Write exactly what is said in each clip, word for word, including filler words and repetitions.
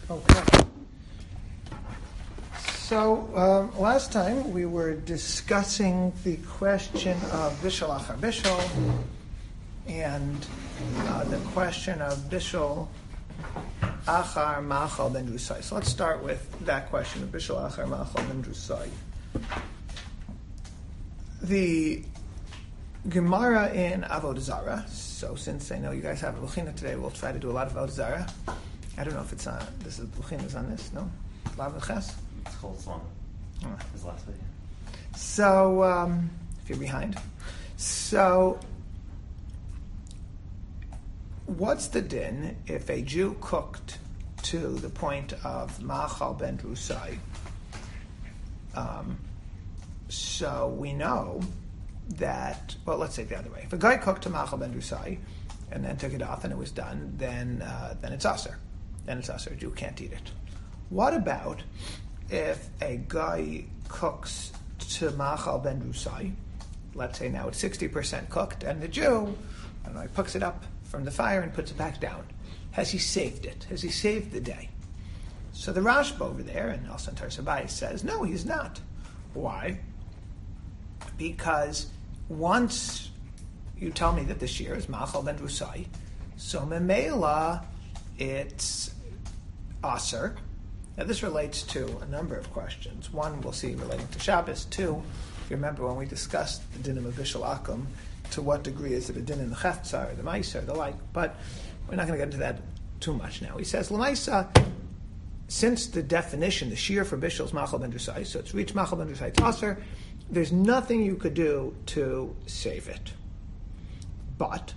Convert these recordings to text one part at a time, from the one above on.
Okay. So um, last time we were discussing the question of bishul achar bishul and uh, the question of bishul achar machal ben drusai. So let's start with that question of bishul achar machal ben drusai. The Gemara in Avodah Zarah. So since I know you guys have a Luchina today, we'll try to do a lot of Avodah Zarah. I don't know if it's on, this is, Luchina's on this, no? Lav Ches? It's called Swan. Oh. His last video. So, um, if you're behind. So, what's the din if a Jew cooked to the point of Machal ben Drusai? Um, so we know that, well, let's say it the other way. If a guy cooked to Machal ben Drusai and then took it off and it was done, then uh, then it's aser. Then it's aser. A Jew can't eat it. What about if a guy cooks to Machal ben Drusai? Let's say now it's sixty percent cooked, and the Jew, I don't know, he picks it up from the fire and puts it back down. Has he saved it? Has he saved the day? So the Rashba over there, and also in Tarsabai, says, no, he's not. Why? Because once you tell me that this year is Machal ben Drusai, so Memela, it's aser. Now this relates to a number of questions. One we'll see relating to Shabbos. Two, if you remember when we discussed the dinim of bishul akum, to what degree is it a din in the cheftza or the ma'isa or the like, but we're not going to get into that too much now. He says, l'maisa, since the definition, the shear for bishul is Machal ben Drusai, so it's reached Machal ben Drusai, it's aser, there's nothing you could do to save it. But,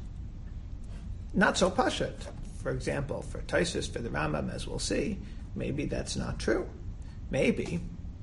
not so pashut. For example, for Taisus, for the Rambam, as we'll see, maybe that's not true. Maybe,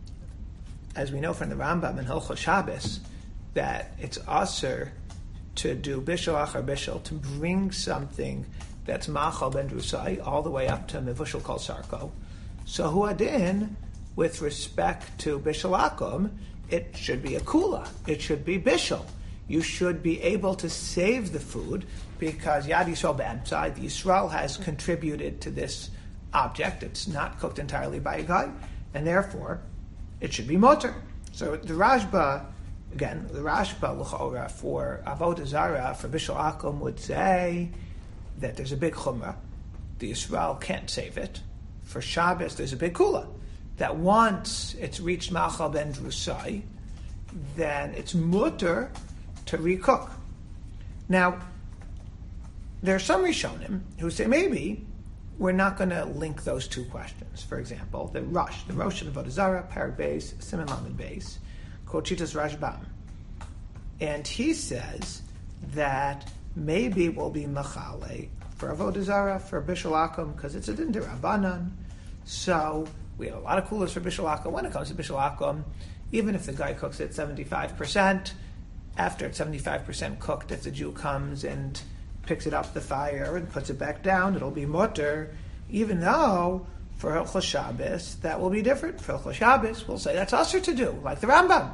as we know from the Rambam in Hilchos Shabbos, that it's aser to do bishul achar bishul, to bring something that's Machal ben Drusai all the way up to Mevushal Kol Sarko. So huadin, with respect to bishul akum, it should be a kula. It should be bishul. You should be able to save the food because Yad Yisrael be'emtzai, the Yisrael has contributed to this object. It's not cooked entirely by a guy, and therefore it should be mutter. So the Rashba, again, the Rashba l'chora for Avodah Zarah, for bishul akum, would say that there's a big chumrah. The Yisrael can't save it. For Shabbos, there's a big kula. That once it's reached Machal ben Drusai, then it's mutter to recook. Now, there are some Rishonim who say maybe we're not going to link those two questions. For example, the Rosh, the Rosh of Avodah Zarah, Perek Beis, Siman Lamed Beis, called Chitas Rashbam. And he says that maybe we'll be Machale for Avodah Zarah, for Bishul Akum, because it's a din d'Rabbanan. So we have a lot of kulas for Bishul Akum. When it comes to Bishul Akum, even if the guy cooks it seventy-five percent, after it's seventy-five percent cooked, if the Jew comes and picks it up the fire and puts it back down, it'll be mutter, even though for Hilchos Shabbos, that will be different. For Hilchos Shabbos, we'll say that's aser to do, like the Rambam.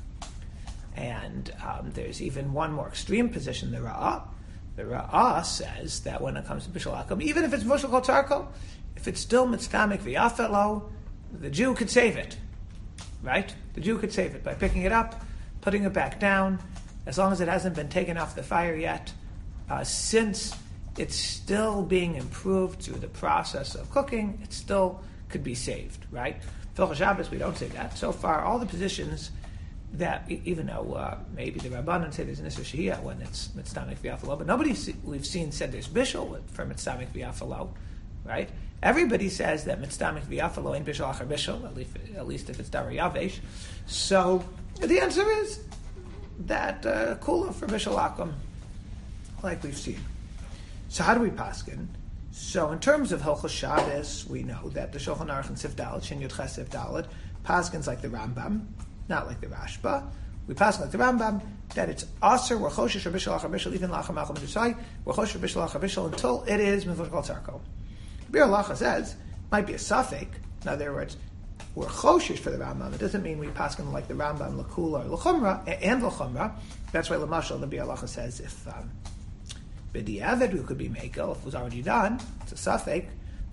And um, there's even one more extreme position, the Ra'ah. The Ra'ah says that when it comes to Bishul Akum, even if it's Mushal Kol Tarko, if it's still mitzkamik v'yafelo, the Jew could save it, right? The Jew could save it by picking it up, putting it back down, as long as it hasn't been taken off the fire yet, uh, since it's still being improved through the process of cooking, it still could be saved, right? For Shabbos, we don't say that. So far, all the positions that, even though uh, maybe the Rabbanan say there's an Isser Shehiyah when it's Mitztamik V'Yafalo, but nobody see, we've seen said there's Bishul for Mitztamik V'Yafalo, right? Everybody says that Mitztamik V'Yafalo ain't Bishul Achar Bishul, at least, at least if it's Dara Yavesh. So the answer is that uh, Kula for Bishul Akum, like we've seen. So how do we paskin? So in terms of Hilchos Shabbos, we know that the Shulchan Aruch and Sif Dalet, Shin Yud Ches Sif Dalet, paskins like the Rambam, not like the Rashba. We paskin like the Rambam that it's aser we're choshesh or bishul achar bishul even lachar machal b'dusai we're choshesh bishul achar bishul until it is mevushal kol tzarko. Bir Halacha says might be a suffix. In other words, we're choshesh for the Rambam. It doesn't mean we paskin like the Rambam l'kula or l'chumra and l'chumra. That's why l'mashal the Bir Halacha says if um, b'diavad we could be mekel if it was already done. It's a suffix.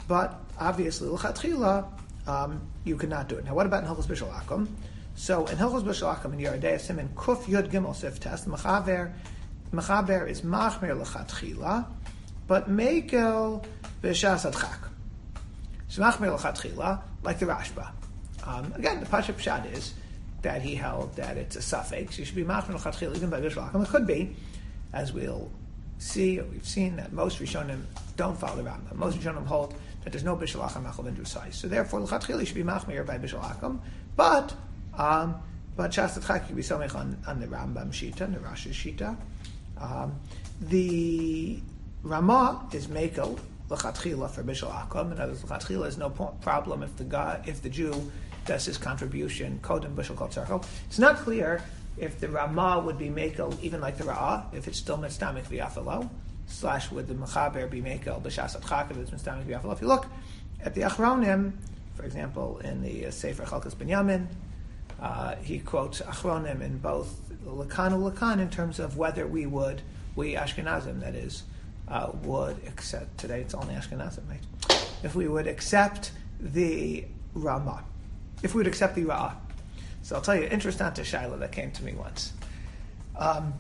but obviously, l'chatchila, um, you could not do it. Now, what about in Hilchos Bishul Akum? So, in Hilchos Bishul Akum, in Yeridei Siman Kuf Yud Gimel Sif Test, Mechaber, Mechaber is machmer l'chatchila, but mekel b'shas adchak. So, machmer l'chatchila, like the Rashba. Um, again, the Pashup Pshat is that he held that it's a suffix. You should be machmer l'chatchila even by Bishul Akum. It could be, as we'll see, or we've seen, that most Rishonim don't follow the Rambam. Most Rishonim hold that there's no Bishul Akum Machal ben Drusai. So therefore, l'chatchila should be machmer by Bishul Akum, but um, but Shas Adchak could be something on, on the Rambam Shita, and the Rashi's Shita. Um, the Ramah is Mekel l'chatchila for Bishul Akum. In other words, l'chatchila is no po- problem if the guy, if the Jew does his contribution kodem Bishul Kol Tzarcho. It's not clear if the Ramah would be Mekel even like the Ra'ah, if it's still Mitztamik v'yafalo, slash would the Mechaber be Mekel b'shas adchak if it's Mitztamik v'yafalo. If you look at the Achronim, for example, in the uh, Sefer Chalkas Binyamin, uh, he quotes Achronim in both Lakan and Lakan in terms of whether we would, we Ashkenazim, that is, uh, would accept, today it's only Ashkenazim, right? If we would accept the Ramah, if we would accept the Ra'ah. So I'll tell you an interesting Shaila that came to me once. Um,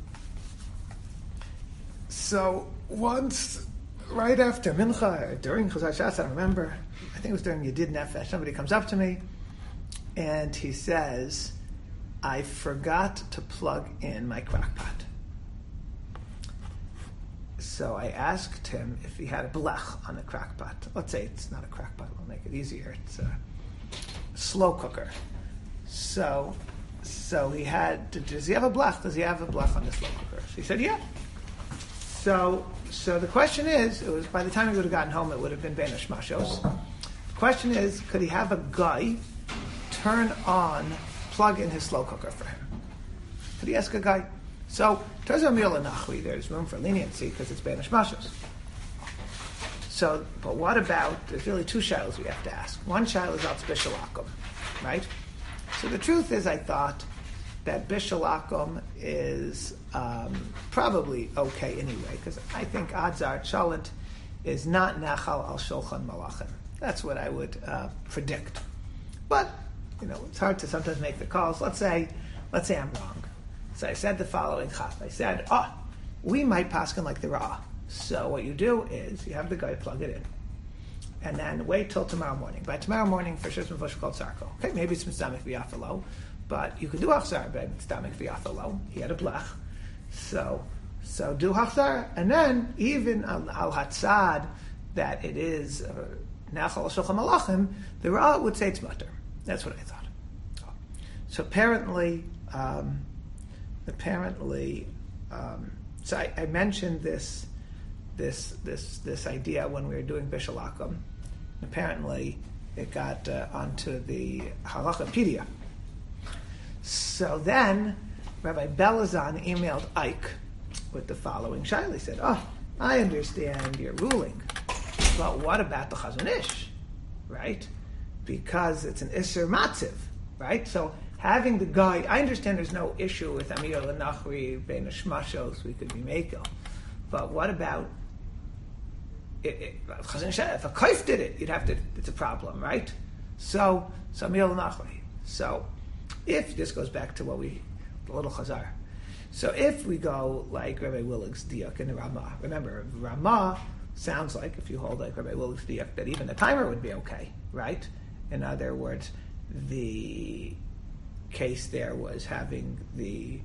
so once, right after Mincha, or during Chazar Shas, I remember, I think it was during Yedid Nefesh, somebody comes up to me and he says, I forgot to plug in my crackpot. So I asked him if he had a blech on the crackpot. Let's say it's not a crackpot, we'll make it easier. It's a slow cooker. So, so he had, does he have a blech? Does he have a blech on the slow cooker? So he said, yeah. So, so the question is, it was by the time he would have gotten home, it would have been Ben Hashmashos. The question is, could he have a guy turn on, plug in his slow cooker for him? Could he ask a guy? So, Terza Mila Nachri, there's room for leniency because it's Ben Hashmashos. So, but what about, there's really two shilas we have to ask. One shilah is Al Bishul Akum, right? So the truth is, I thought that Bishul Akum is um, probably okay anyway, because I think Adzar Chalent is not Nachal al Shulchan Malachim. That's what I would uh, predict. But, you know, it's hard to sometimes make the calls. Let's say, let's say I'm wrong. So I said the following chaf. I said, oh, we might paskin like the Ra. So what you do is, you have the guy plug it in. And then wait till tomorrow morning. By tomorrow morning, for sure, it's Mefusha called Sarko. Okay, maybe it's Mitztamik v'yafalo, but you could do Achzar by Mitztamik v'yafalo. He had a blech. So, so do Achzar, and then even al, al Hatzad, that it is Nachal Shulchan Malachim, the Ra would say it's mutter. That's what I thought. So apparently, um, apparently, um, so I, I mentioned this, this, this, this idea when we were doing Bishul Akum. Apparently, it got uh, onto the Halachapedia. So then, Rabbi Belazan emailed Ike with the following shaila. He said, "Oh, I understand your ruling, but what about the Chazon Ish, right? Because it's an Isser Matziv, right? So having the guy, I understand there's no issue with Amir L'Nachri, Bein Hashmashos, we could be Mekel, but what about It, it, if a kaif did it, you'd have to. It's a problem, right? So, so Amir L'Nachri. So, if this goes back to what we, the little Chazar. So, if we go like Rabbi Willig's diak in the Ramah, remember Ramah sounds like if you hold like Rabbi Willig's diak that even the timer would be okay, right? In other words, the case there was having the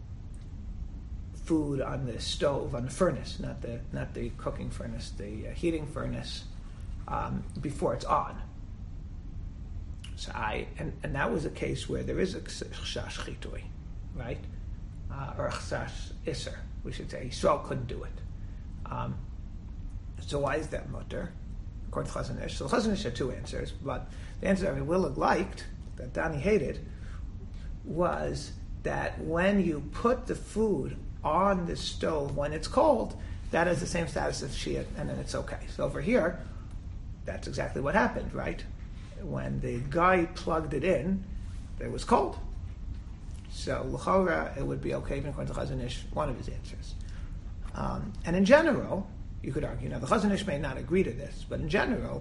food on the stove, on the furnace, not the not the cooking furnace, the uh, heating furnace, um, before it's on. So I and, and that was a case where there is a chashash chitui, right, uh, or a chashash iser, we should say. Yisrael couldn't do it. Um, so why is that mutter? According to Chazon Ish, so Chazon Ish had two answers, but the answer that Willig liked, that Danny hated, was that when you put the food on the stove when it's cold, that has the same status as Shia, and then it's okay. So over here, that's exactly what happened, right? When the guy plugged it in, it was cold. So l'chora, it would be okay, even according to Chazon Ish, one of his answers. Um, and in general, you could argue, now the Chazon Ish may not agree to this, but in general,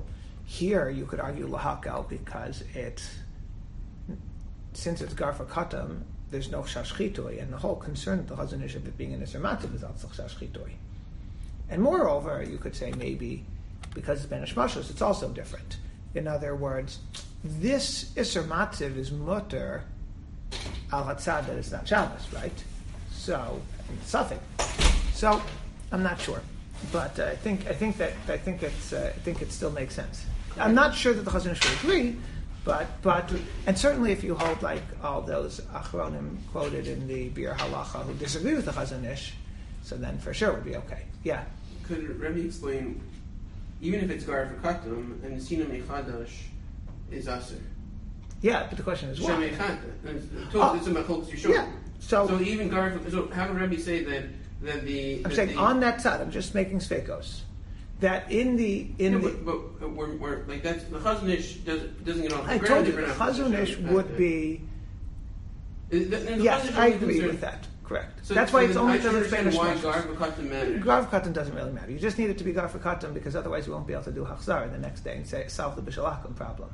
Here you could argue lahakel because it's, since it's garfa katam, there's no shashchitoi, and the whole concern of the Chazon Ish of it being an Isser Matzav is also shashchitoi. And moreover, you could say maybe because it's ben hashmashos, it's also different. In other words, this Isser Matzav is mutter al hatzad that it's not Shabbos, right? So, something. So, I'm not sure, but uh, I think I think that I think it's uh, I think it still makes sense. I'm not sure that the Chazon Ish would agree, but but and certainly if you hold like all those achronim quoted in the Bir Halacha who disagree with the Chazon Ish, so then for sure it would be okay. Yeah. Could Rebbe explain, even if it's gar for katum and the sina mechadash is aser? Yeah, but the question is why? Oh. Yeah. So, so even gar for, so how can Rebbe say that that the I'm that saying the, on that side, I'm just making svekos. That in the in no, the but, but we're, we're like that's the Chazon Ish does doesn't get off the I ground. told you the Chazon Ish would be Is that, and the yes, Chazon Ish I is agree concerned- with that. Correct. So, That's so why it's then only I because should it's understand Spanish. why gar for katum matters. Garv Katan doesn't really matter. You just need it to be Garv Katan because otherwise you won't be able to do Hachzar the next day and say solve the Bishalakum problem.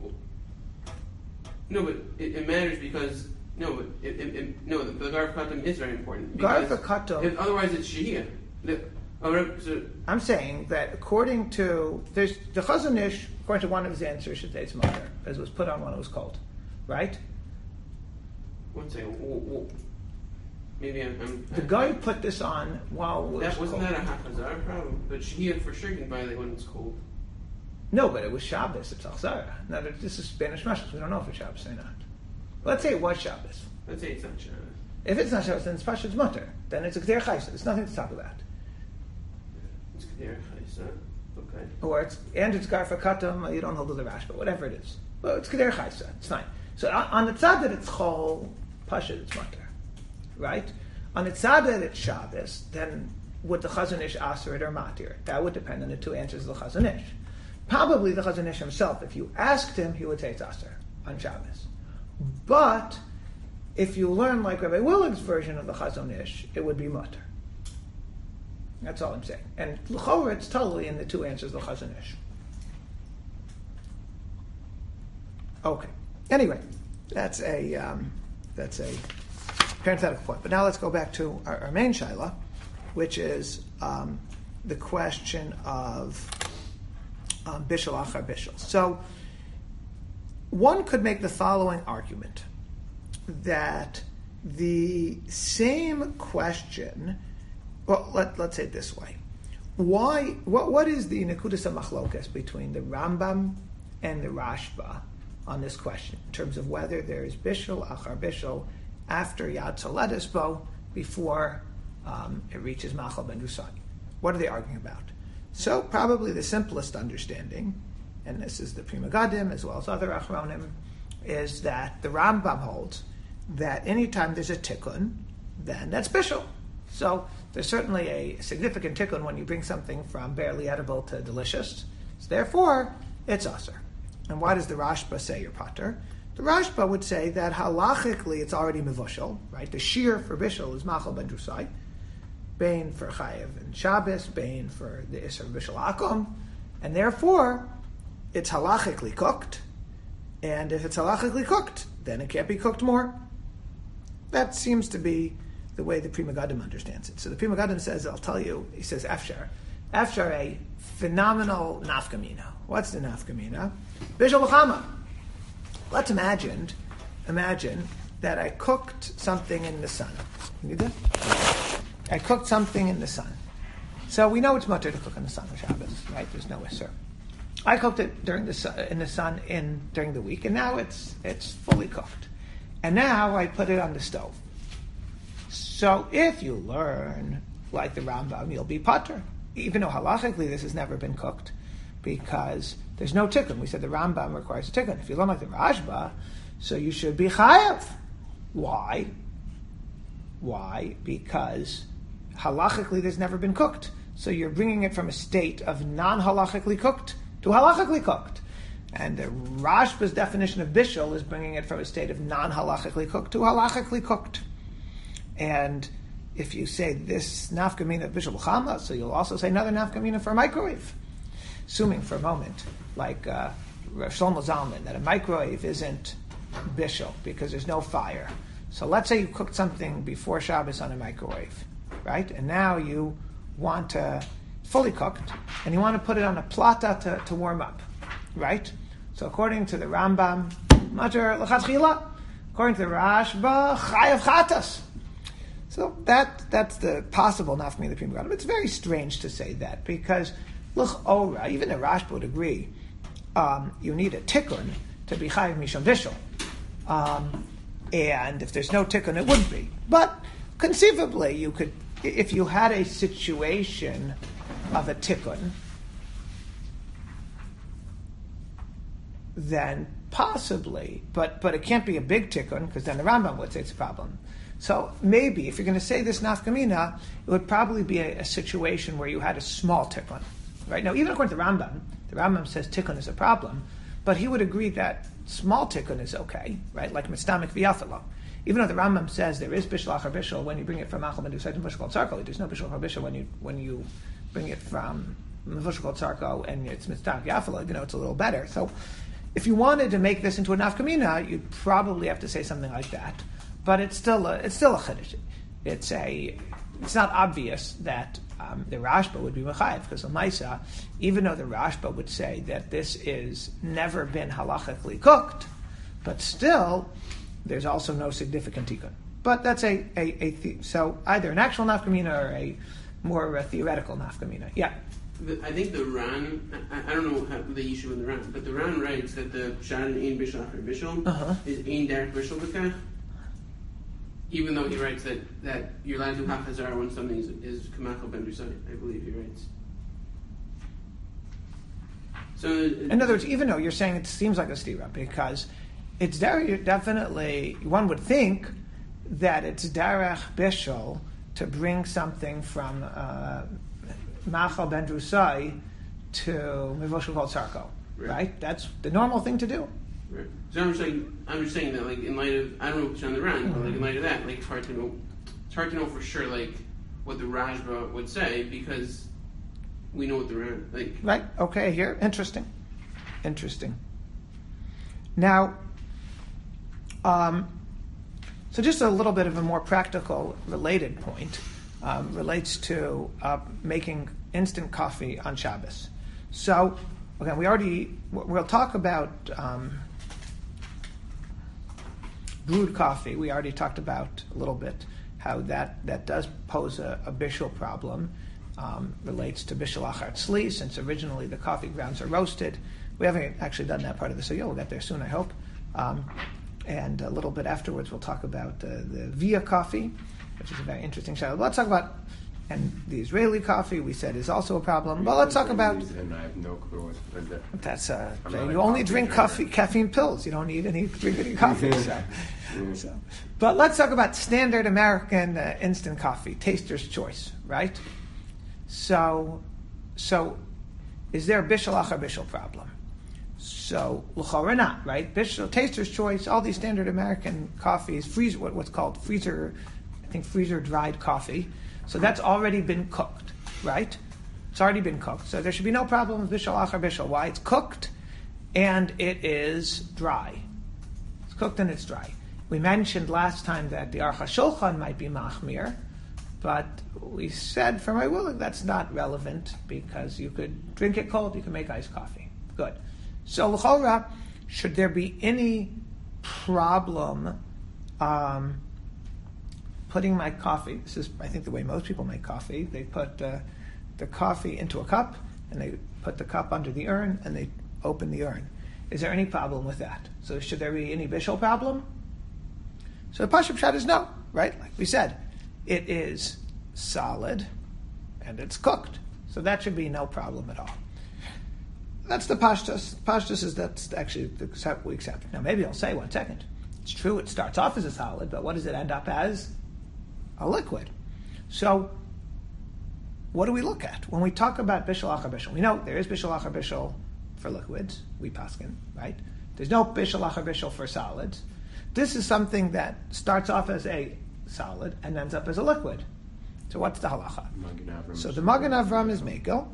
No, but it, it matters because no, but it, it, it, no, the, the gar for katum is very important. Garv because Katan. if- Otherwise, it's shehiyah. The- oh, Rebbe, so, I'm saying that according to there's the Chazon Ish, according to one of his answers, should say it's mother because it was put on when it was cold, right? one second. Whoa, whoa. Maybe I'm. I'm The guy put this on while it was that wasn't cold. that a hachazar problem, but shehiyah for sure can violate when it's cold. No, but it was Shabbos. It's Achzara. Now that this is Spanish Mashals. We don't know if it's Shabbos or not. Let's say it was Shabbos. Let's say it's not Shabbos. If it's not Shabbos, then it's Pashut's mutter. Then it's a K'der Chaysa. There's nothing to talk about. It's K'der Chaysa. Okay. Or it's and it's Garfa Katam. You don't hold to the Rash, but whatever it is. Well, it's K'der Chaysa. It's fine. So on on the tzad that it's Chol, Pashut, it's mutter. Right? On the tzad that it's Shabbos, then would the Chazon Ish aser it or matir? That would depend on the two answers of the Chazon Ish. Probably the Chazon Ish himself, if you asked him, he would say it's aser on Shabbos. But if you learn like Rabbi Willig's version of the Chazon Ish, it would be mutter. That's all I'm saying. And l'chorah, it's totally in the two answers of the Chazon Ish. Okay. Anyway, that's a um, that's a parenthetical point. But now let's go back to our, our main shaila, which is um, the question of um, bishul achar bishul. So one could make the following argument that the same question. Well, let, let's say it this way: Why? What? What is the nekudas hamachlokas between the Rambam and the Rashba on this question in terms of whether there is bishul achar bishul after Yad Soledis Bo before um, it reaches Machal ben Rusai? What are they arguing about? So probably the simplest understanding, and this is the Pri Megadim as well as other achronim, is that the Rambam holds that anytime there's a tikkun, then that's bishul. So there's certainly a significant tikkun when you bring something from barely edible to delicious. So therefore, it's aser. And why does the Rashba say you're pater? The Rashba would say that halachically it's already mevushal, right? The shear for bishul is machal ben drusai, bain for chayev and Shabbos, bain for the iser bishul akum, and therefore it's halachically cooked. And if it's halachically cooked, then it can't be cooked more. That seems to be the way the Pri Megadim understands it. So the Pri Megadim says, I'll tell you, he says, Afshar. Afshar, a phenomenal nafkamina. What's the nafkamina? Bishul l'chama. Let's imagine, imagine that I cooked something in the sun. Can you do that? I cooked something in the sun. So we know it's mutter to cook in the sun on Shabbos, right? There's no isser. I cooked it during the sun, in the sun in during the week, and now it's it's fully cooked. And now I put it on the stove. So if you learn like the Rambam, you'll be pater, even though halachically this has never been cooked, because there's no tikkun. We said the Rambam requires a tikkun. If you learn like the Rashba, so you should be chayav. Why? Why? Because halachically there's never been cooked. So you're bringing it from a state of non-halachically cooked to halachically cooked. And the Rashba's definition of bishul is bringing it from a state of non-halachically cooked to halachically cooked. And if you say this nafkamina of bishul chama, so you'll also say another nafkamina for a microwave. assuming for a moment, like uh, Shlomo Zalman, that a microwave isn't bishul because there's no fire. So let's say you cooked something before Shabbos on a microwave, right? And now you want to, fully cooked, and you want to put it on a plata to, to warm up, right? So according to the Rambam, Mater l'chatchila, according to the Rashba, chayav chatas. So that that's the possible nafmi the Pri Megadim. It's very strange to say that because l'chora, even the Rashba would agree, um, you need a tikkun to be chayav mishum bishul, um, and if there's no tikkun, it wouldn't be. But conceivably, you could, if you had a situation of a tikkun, then possibly, but but it can't be a big tikkun because then the Rambam would say it's a problem. So maybe if you're going to say this nafkamina, it would probably be a, a situation where you had a small tikkun, right? Now, even according to the Rambam, the Rambam says tikkun is a problem, but he would agree that small tikkun is okay, right? Like mistamik v'yafalo. Even though the Rambam says there is bishul achar bishul when you bring it from machal ben dusai to bishul called tzarko, there's no bishul achar bishul when you when you bring it from bishul called tzarko and it's mistamik v'yafalo. You know, it's a little better. So, if you wanted to make this into a nafkamina, you'd probably have to say something like that. But it's still a, it's still a chiddush. It's a it's not obvious that um, the Rashba would be mechayev because the Maisa, even though the Rashba would say that this is never been halachically cooked, but still there's also no significant tikkun. But that's a a, a the, so either an actual nafkamina or a more a theoretical nafkamina. Yeah. The, I think the Ran, I, I don't know how, the issue in the Ran, but the Ran writes that the Pshat in Ein Bishul Achar Bishul uh-huh. is Ein Derech Bishul B'kach, even though he writes that, that you're allowed to do Hachazar when something is, is Kamachal Ben Dusai, I believe he writes. So, in other words, even though you're saying it seems like a stira, because it's very definitely, one would think that it's Derech Bishul to bring something from uh, Machal Ben Drusai to Mivoshel called Sarko, right. right? That's the normal thing to do. Right. So I'm just saying, I'm just saying that, like, in light of, I don't know what's on the Ran, mm-hmm. but like in light of that, like, it's hard to know, it's hard to know for sure, like, what the Rashba would say because we know what the Ran, like. Right. Okay. Here, interesting, interesting. Now, um, so just a little bit of a more practical, related point. Um, relates to uh, making instant coffee on Shabbos. So, okay, we already, we'll talk about um, brewed coffee. We already talked about a little bit how that, that does pose a, a bishul problem. Um, relates to bishul achar tzli, since originally the coffee grounds are roasted. We haven't actually done that part of the sugya. We'll get there soon, I hope. Um, and a little bit afterwards, we'll talk about uh, the via coffee, which is a very interesting show. Let's talk about, and the Israeli coffee we said is also a problem. But let's talk about. And I have no clue what that. That's uh, you only drink coffee, caffeine pills. You don't need any drink any coffee. so. yeah. So. But let's talk about standard American uh, instant coffee, Taster's Choice, right? So, so is there a bishul achar bishul problem? So l'chora not, right? Bishul, Taster's Choice, all these standard American coffees, freezer, what, what's called freezer. I think freezer dried coffee. So that's already been cooked, right? It's already been cooked. So there should be no problem with bishul achar bishul. Why? It's cooked and it is dry. It's cooked and it's dry. We mentioned last time that the Aruch HaShulchan might be machmir, but we said from my willing that's not relevant because you could drink it cold, you can make iced coffee. Good. So l'chora, should there be any problem um, putting my coffee, this is, I think, the way most people make coffee. They put uh, the coffee into a cup, and they put the cup under the urn, and they open the urn. Is there any problem with that? So should there be any bishul problem? So the Pashut Pshat is no, right? Like we said, it is solid, and it's cooked. So that should be no problem at all. That's the Pashtus. Pashtus is that's actually the accept we accept. Now maybe I'll say, one second. It's true, it starts off as a solid, but what does it end up as? A liquid. So, what do we look at when we talk about bishul achar bishul? We know there is bishul achar bishul for liquids. We paskin, right? There's no bishul achar bishul for solids. This is something that starts off as a solid and ends up as a liquid. So, what's the halacha? So the Magen Avram is Mekel.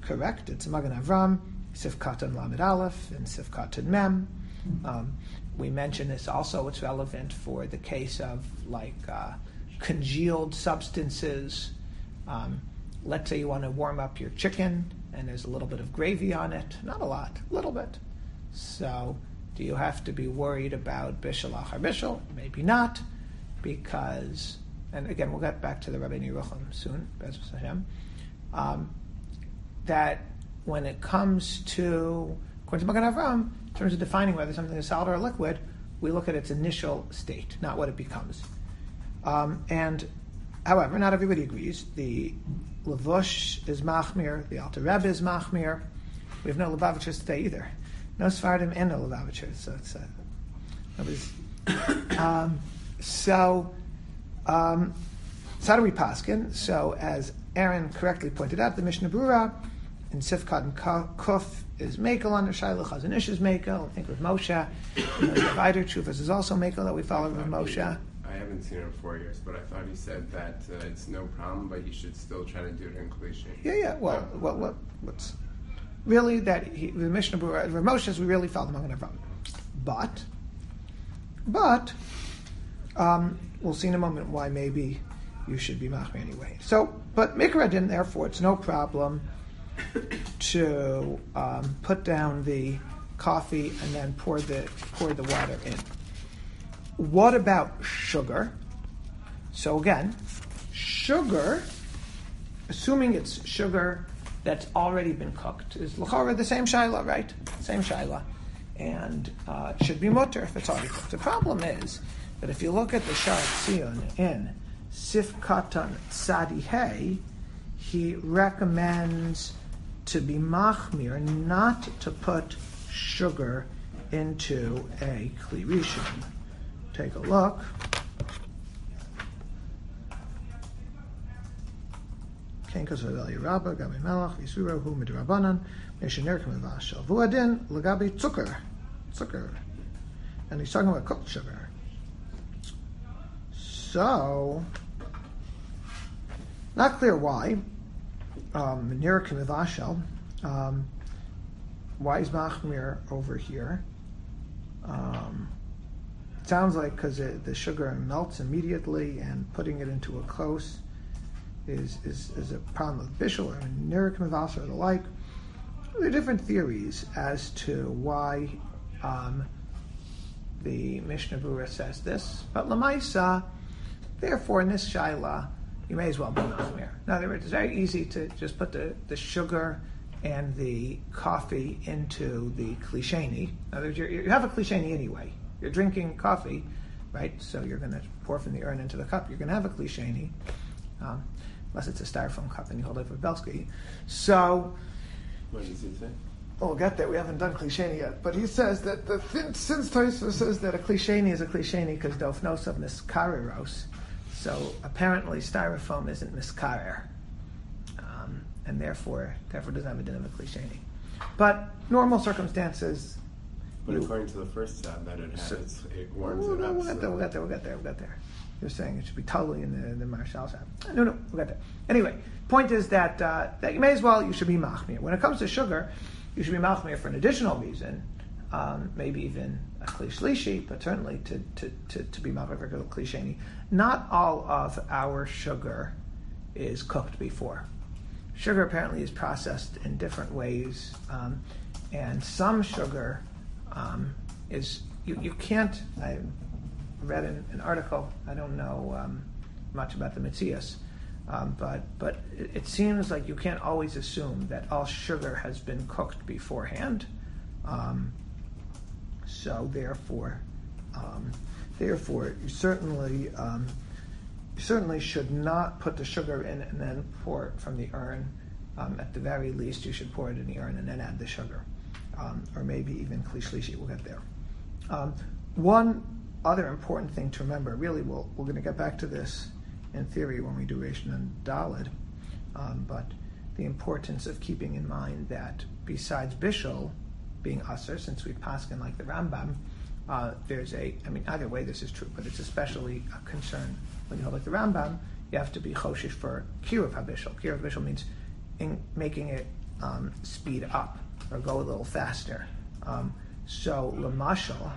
correct. It's Magen Avram, Sif Katan Lamed Aleph, and Sif Katan Mem. Um, we mentioned this also. It's relevant for the case of like uh, congealed substances. Um, let's say you want to warm up your chicken, and there's a little bit of gravy on it. Not a lot, a little bit. So, do you have to be worried about bishul achar bishul? Maybe not, because, and again, we'll get back to the Rabbeinu Yerucham soon, Be'ezus Hashem, um, that when it comes to, according to Magen Avram, in terms of defining whether something is solid or a liquid, we look at its initial state, not what it becomes. Um, and, however, not everybody agrees. The Levush is Machmir, the Alter Rebbe is Machmir. We have no Lubavitchers today either. No Sfardim and no Lubavitchers, so it's uh, nobody's. um, so, um, so how do we paskin? So, as Aaron correctly pointed out, the Mishnah Berurah in Sifkat and Kuf is Mekel under Shaila Chazon Ish is Mekel. I think with Moshe, you know, the Divider Chufas is also Mekel that we follow with Moshe. I haven't seen it in four years, but I thought he said that uh, it's no problem, but he should still try to do it in Kli Sheni. Yeah, yeah. Well, what, what, what's really that he, the Mishnah Berurah, the Moshe's, we really follow the Magen Avram. But, but, um, we'll see in a moment why maybe you should be machmir anyway. So, but Mikradin, therefore, it's no problem to um, put down the coffee and then pour the pour the water in. What about sugar? So again, sugar, assuming it's sugar that's already been cooked, is l'chora the same shaila, right? Same shaila, and uh, it should be mutter if it's already cooked. The problem is that if you look at the Sha'ar Tziyun in Sif Katan Tzadi Hey, he recommends to be machmir, not to put sugar into a kli rishon. Take a look. Kenkas v'Eli Rabba Gabi Melach Yisura Hu Midrabanan Meshener Kamivashel Vuadin Lagabi Zucker, Zucker, and he's talking about cooked sugar. So, not clear why. Um, Menir Kamivashel. Um, why is Machmir over here? Um, it sounds like because the sugar melts immediately, and putting it into a kos is is, is a problem with bishul or Menir Kamivashel or the like. There are different theories as to why um, the Mishnah Berurah says this, but Lamaisa, therefore, in this shaila, you may as well be machmir. In other words, it's very easy to just put the, the sugar and the coffee into the kli sheni. In other words, you're, you have a kli sheni anyway. You're drinking coffee, right? So you're going to pour from the urn into the cup. You're going to have a kli sheni, um, unless it's a styrofoam cup and you hold it for Belsky. So, What does he say? we'll get there. We haven't done kli sheni yet, but he says that the since Tosfos says that a kli sheni is a kli sheni because dofnos of niskariros. So apparently styrofoam isn't miskarer, um, and therefore therefore doesn't have a din of a kli sheni. But normal circumstances. But you, according to the first tab that it has, so, it warms we'll, it up. We'll get so there. We'll get there. We'll get there. We'll get there. You're saying it should be totally in the the Marshal's tab. No, no, we'll get there. Anyway, point is that uh, that you may as well you should be machmir. When it comes to sugar, you should be machmir for an additional reason. Um, maybe even a kli shlishi, but certainly to, to, to, to be machmir for a kli sheni. Not all of our sugar is cooked before. Sugar apparently is processed in different ways, um, and some sugar um, is you, you can't. I read an, an article. I don't know um, much about the Metzias, um, but but it, it seems like you can't always assume that all sugar has been cooked beforehand. Um, so therefore. Um, Therefore, you certainly um, you certainly should not put the sugar in and then pour it from the urn. Um, at the very least, you should pour it in the urn and then add the sugar, um, or maybe even kli shlishi. We'll get there. Um, one other important thing to remember. Really, we'll, we're going to get back to this in theory when we do Rishon and Daled, um, but the importance of keeping in mind that besides bishul being aser, since we paskin like the Rambam. Uh, there's a, I mean, either way this is true, but it's especially a concern when you hold like the Rambam, you have to be choshish for kiruv habishul. Kiruv habishul means in making it um, speed up or go a little faster. Um, so, lamashal,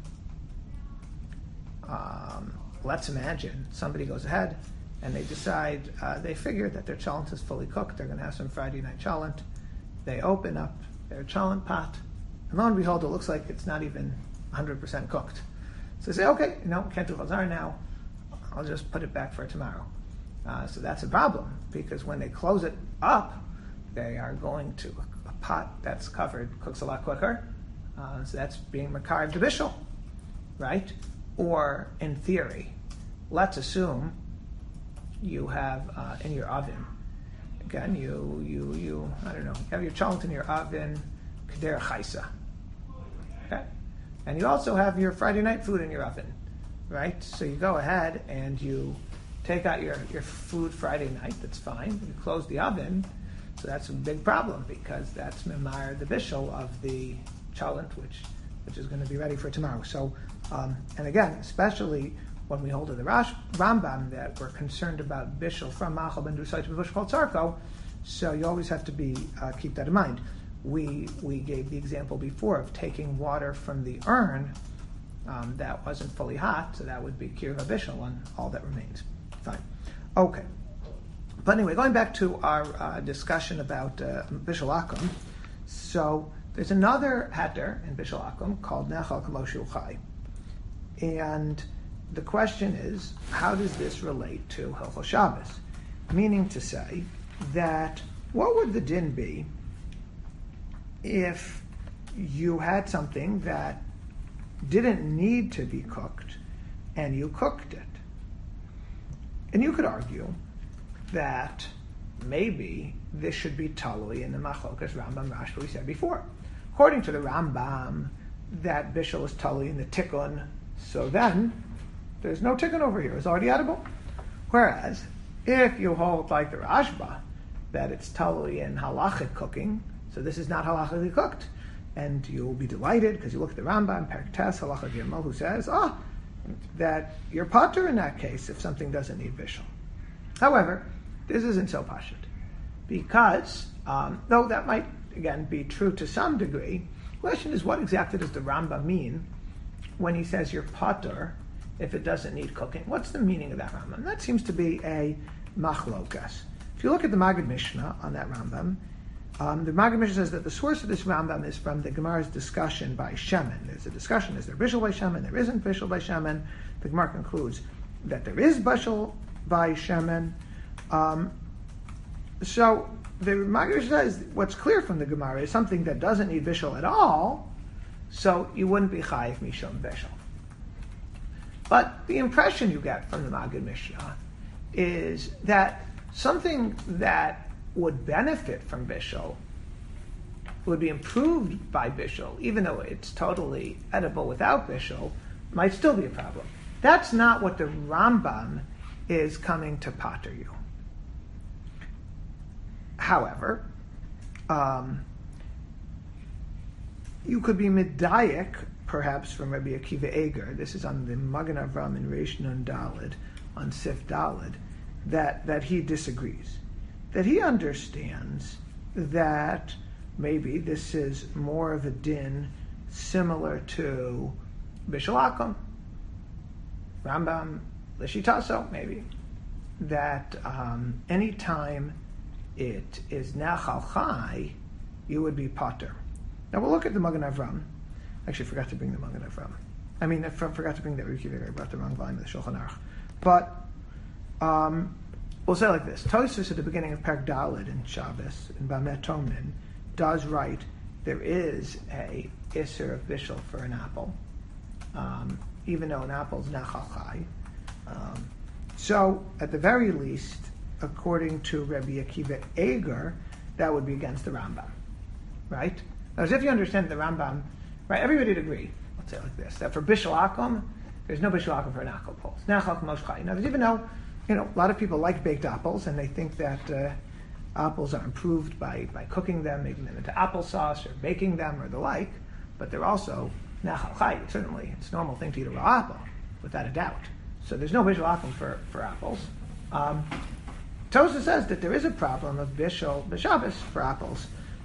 um, let's imagine somebody goes ahead and they decide, uh, they figure that their cholent is fully cooked, they're going to have some Friday night cholent. They open up their cholent pot, and lo and behold, it looks like it's not even one hundred percent cooked. So they say, okay, you know, can't do chazar now, I'll just put it back for tomorrow. Uh, so that's a problem, because when they close it up, they are going to, a pot that's covered cooks a lot quicker, uh, so that's being makar to bishul, right? Or, in theory, let's assume you have uh, in your oven, again, you, you, you, I don't know, you have your cholent in your oven, keder chaisa, okay? And you also have your Friday night food in your oven, right? So you go ahead and you take out your, your food Friday night, that's fine. You close the oven, so that's a big problem because that's memar the bishul of the cholent, which which is going to be ready for tomorrow. So, um, and again, especially when we hold to the Rash, Rambam that we're concerned about bishul from machal ben dusai to bishul called tzarko, so you always have to be uh, keep that in mind. We we gave the example before of taking water from the urn um, that wasn't fully hot, so that would be kirva bishul on all that remains. Fine. Okay. But anyway, going back to our uh, discussion about uh, bishul akum, so there's another heter in bishul akum called nechal kamosh chai, and the question is, how does this relate to Hilchos Shabbos? Meaning to say that what would the din be if you had something that didn't need to be cooked and you cooked it? And you could argue that maybe this should be talui in the machlokas Rambam Rashi we said before. According to the Rambam, that bishul is talui in the tikkun, so then there's no tikkun over here, it's already edible. Whereas, if you hold like the Rashba, that it's talui in halachic cooking, so this is not halachically cooked, and you'll be delighted because you look at the Rambam, Perek Tes, Halacha Gimel, who says, ah, that you're potter in that case if something doesn't need bishul. However, this isn't so pashut, because, um, though that might, again, be true to some degree, the question is, what exactly does the Rambam mean when he says you're potter if it doesn't need cooking? What's the meaning of that Rambam? That seems to be a machlokas. If you look at the Maggid Mishnah on that Rambam, um, the Maggid Mishnah says that the source of this Rambam is from the Gemara's discussion by Shemen. There's a discussion, is there bishul by Shemen? There isn't bishul by Shemen. The Gemara concludes that there is bishul by Shemen. Um, so the Maggid Mishnah says what's clear from the Gemara is something that doesn't need bishul at all, so you wouldn't be chayiv mishum bishul. But the impression you get from the Maggid Mishnah is that something that would benefit from bishul, would be improved by bishul, even though it's totally edible without bishul, might still be a problem. That's not what the Rambam is coming to pater you. However, um, you could be medayik, perhaps from Rabbi Akiva Eger. This is on the Magen Avram in Reish Nun Daled, on Sif Daled, that, that he disagrees. That he understands that maybe this is more of a din similar to bishul akum, Rambam Lishitaso, maybe, that um, any time it is nachal chai, you would be potter. Now we'll look at the Magen Avram. Actually, I forgot to bring the Magen Avram. I mean, I forgot to bring the Rikiv. I brought the wrong volume of the Shulchan Aruch. But um, we'll say it like this. Tosfos at the beginning of Perek Daled in Shabbos, in Bamet Tomnin, does write there is a Isser of bishul for an apple, um, even though an apple is nachal chai. Um, so, at the very least, according to Rabbi Akiva Eger, that would be against the Rambam, right? Now, as if you understand the Rambam, right? Everybody would agree. Let's say it like this: that for bishul akum, there's no bishul akum for an apple pole. Nachal kamosh chai. Now, there's even though, you know, a lot of people like baked apples, and they think that uh, apples are improved by, by cooking them, making them into applesauce, or baking them, or the like. But they're also nachal chai. Certainly, it's a normal thing to eat a raw apple, without a doubt. So there's no bishul akum for, for apples. Um, Tosfos says that there is a problem of bishul b'Shabbos for apples,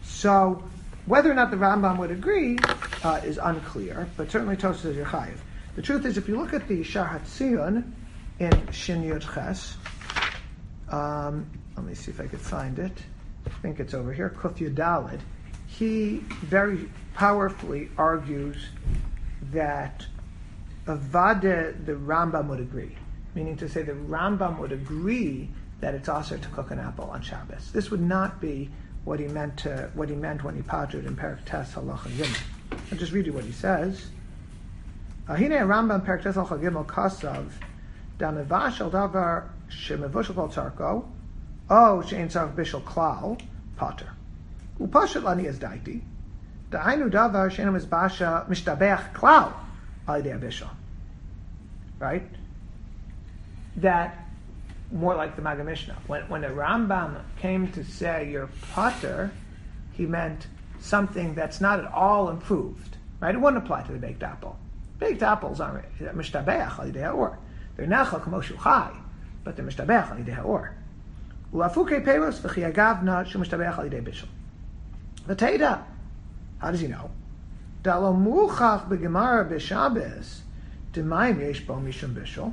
So whether or not the Rambam would agree uh, is unclear, but certainly Tosfos says you're chayiv. The truth is, if you look at the Shar HaTzion in Shin Yud Ches, um, let me see if I could find it. I think it's over here, Kuf Yud Daled. He very powerfully argues that Avada, the Rambam would agree, meaning to say the Rambam would agree that it's also to cook an apple on Shabbos. This would not be what he meant to, what he meant when he pattered in Perek Tes Halacha Gimel. I'll just read you what he says. Hine Rambam Perek Tes Halacha Gimel Kasav da mevashel davar shemevushel kol tzarko o she'en tzarch bishel klal pater upashet lani as daiti da'ainu davar she'en mizbasha mishtabeach klal al yedei bishel. Right? That more like the Maggid Mishnah. When when the Rambam came to say you're pater, he meant something that's not at all improved. Right? It wouldn't apply to the baked apple. Baked apples aren't mishtabeach al yedei ha'or. They're nachal k'mo shu chai, but they're mishtabeach al yedei ha'or. U'afukei peros v'chi agavna shu mishtabeach al yedei bishul. V'teida. How does he know? Da'lo muchach b'gemara b'shabes d'mayim yesh bo mishum bishul.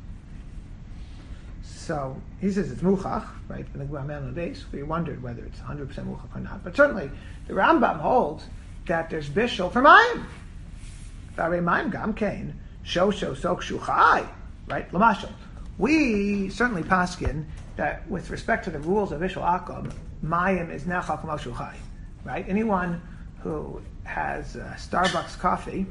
So he says it's muchach, right? In the Gemara on the base, we wondered whether it's one hundred percent muchach or not. But certainly the Rambam holds that there's bishul for mayim. V'arei mayim gam kein shosho sok shuchai, right? Lamashal. We certainly paskin that with respect to the rules of bishul akum, mayim is nachal k'mo shuchai, right? Anyone who has uh, Starbucks coffee.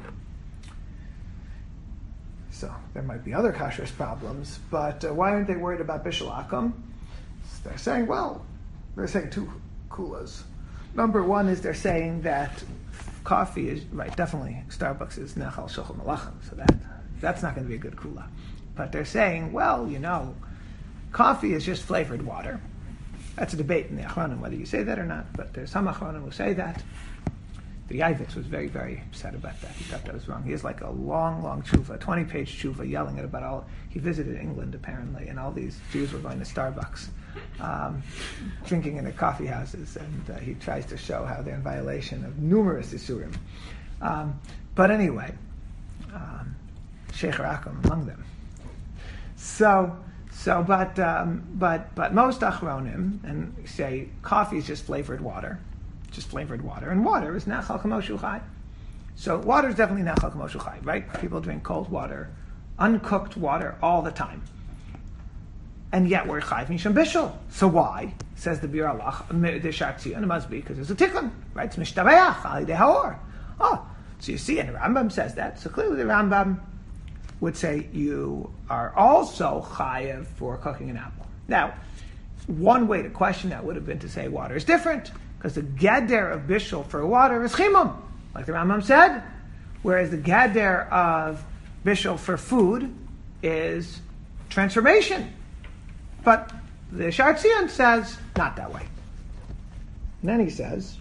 So there might be other kashrus problems, but uh, why aren't they worried about bishul akum? They're saying, well, they're saying two kulas. Number one is they're saying that coffee is, right, definitely Starbucks is nechal shulchan malachim, so that that's not going to be a good kula. But they're saying, well, you know, coffee is just flavored water. That's a debate in the Achronim whether you say that or not, but there's some Achronim who say that. The Yavitz was very, very upset about that. He thought that was wrong. He has like a long, long tshuva, a twenty-page tshuva, yelling at about all. He visited England apparently, and all these Jews were going to Starbucks, um, drinking in their coffee houses, and uh, he tries to show how they're in violation of numerous isurim. Um, but anyway, um, Sheikh Rakim among them. So, so, but, um, but, but most Achronim and say coffee is just flavored water. Just flavored water, and water is nachal k'mo shu chai. So water is definitely nachal k'mo shu chai, right? People drink cold water, uncooked water all the time, and yet we're chayv mishum bishul. So why? Says the Bir Alach, the Shar HaTzion, it must be because there's a tikkun, right? It's mishtabeach al yedei ha'or. Oh, so you see, and the Rambam says that. So clearly, the Rambam would say you are also chayev for cooking an apple. Now, one way to question that would have been to say water is different. Because the gader of bishul for water is chimum, like the Rambam said, whereas the gader of bishul for food is transformation. But the Shar HaTzion says not that way. And then he says,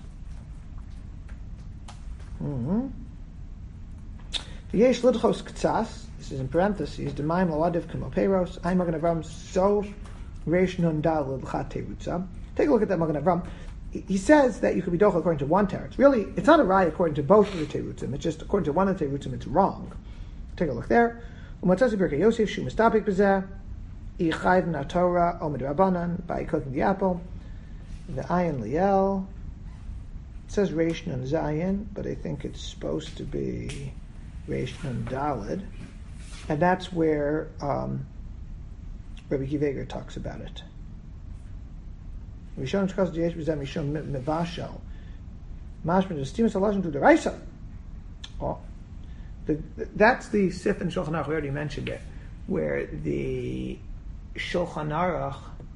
"V'yesh lidchos k'tzas." This is in parentheses. D'mayim la'adiv k'moperos. I'm Magen Avram so reish nun dal l'chat terutza. Take a look at that Magen Avram. He says that you could be dochel according to one teretz. Really, it's not a raya according to both of the terutzim. It's just according to one of the terutzim, it's wrong. Take a look there. Umatzasi Birkei Yosef shu mistapik b'zeh ichayv na Torah omid rabbanan by cooking the apple. The ayin liel. It says reish nun zayin, but I think it's supposed to be reish nun daled, and that's where um, Rabbi Kiveger talks about it. Rishon Shkas Diyesh B'Zeh Mishon Mevashel Mashma Destimus Alashim to the Raisa. Oh, that's the Sif and Shulchan Aruch. We already mentioned it, where the Shulchan Aruch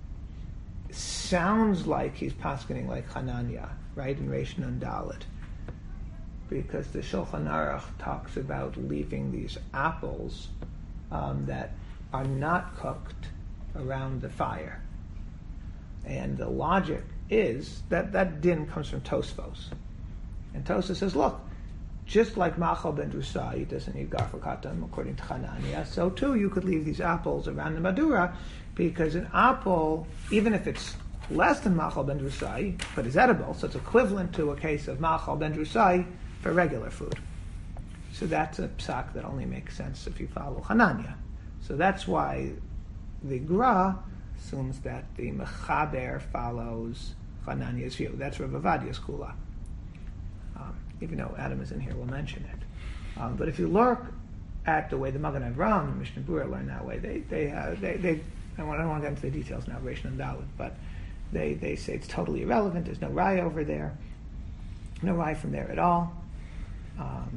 sounds like he's paskening like Hananya, right, in Reish Nun Daled, because the Shulchan Aruch talks about leaving these apples um, that are not cooked around the fire. And the logic is that that din comes from Tosfos. And Tosfos says, look, just like Machal ben Drusai doesn't need Garfel Katan, according to Hanania, so too you could leave these apples around the Madura, because an apple, even if it's less than machal ben drusai, but is edible, so it's equivalent to a case of machal ben drusai for regular food. So that's a psak that only makes sense if you follow Hananya. So that's why the Gra assumes that the Mechaber follows Hananya's view. That's Rav Avadia's kula. Um, even though Adam is in here, we'll mention it. Um, but if you look at the way the Magen Avraham and Mishnah Berurah learn that way, they they uh, they, they I don't want to get into the details now, Reish and Dalet, but they, they say it's totally irrelevant. There's no raya over there, no raya from there at all. Um,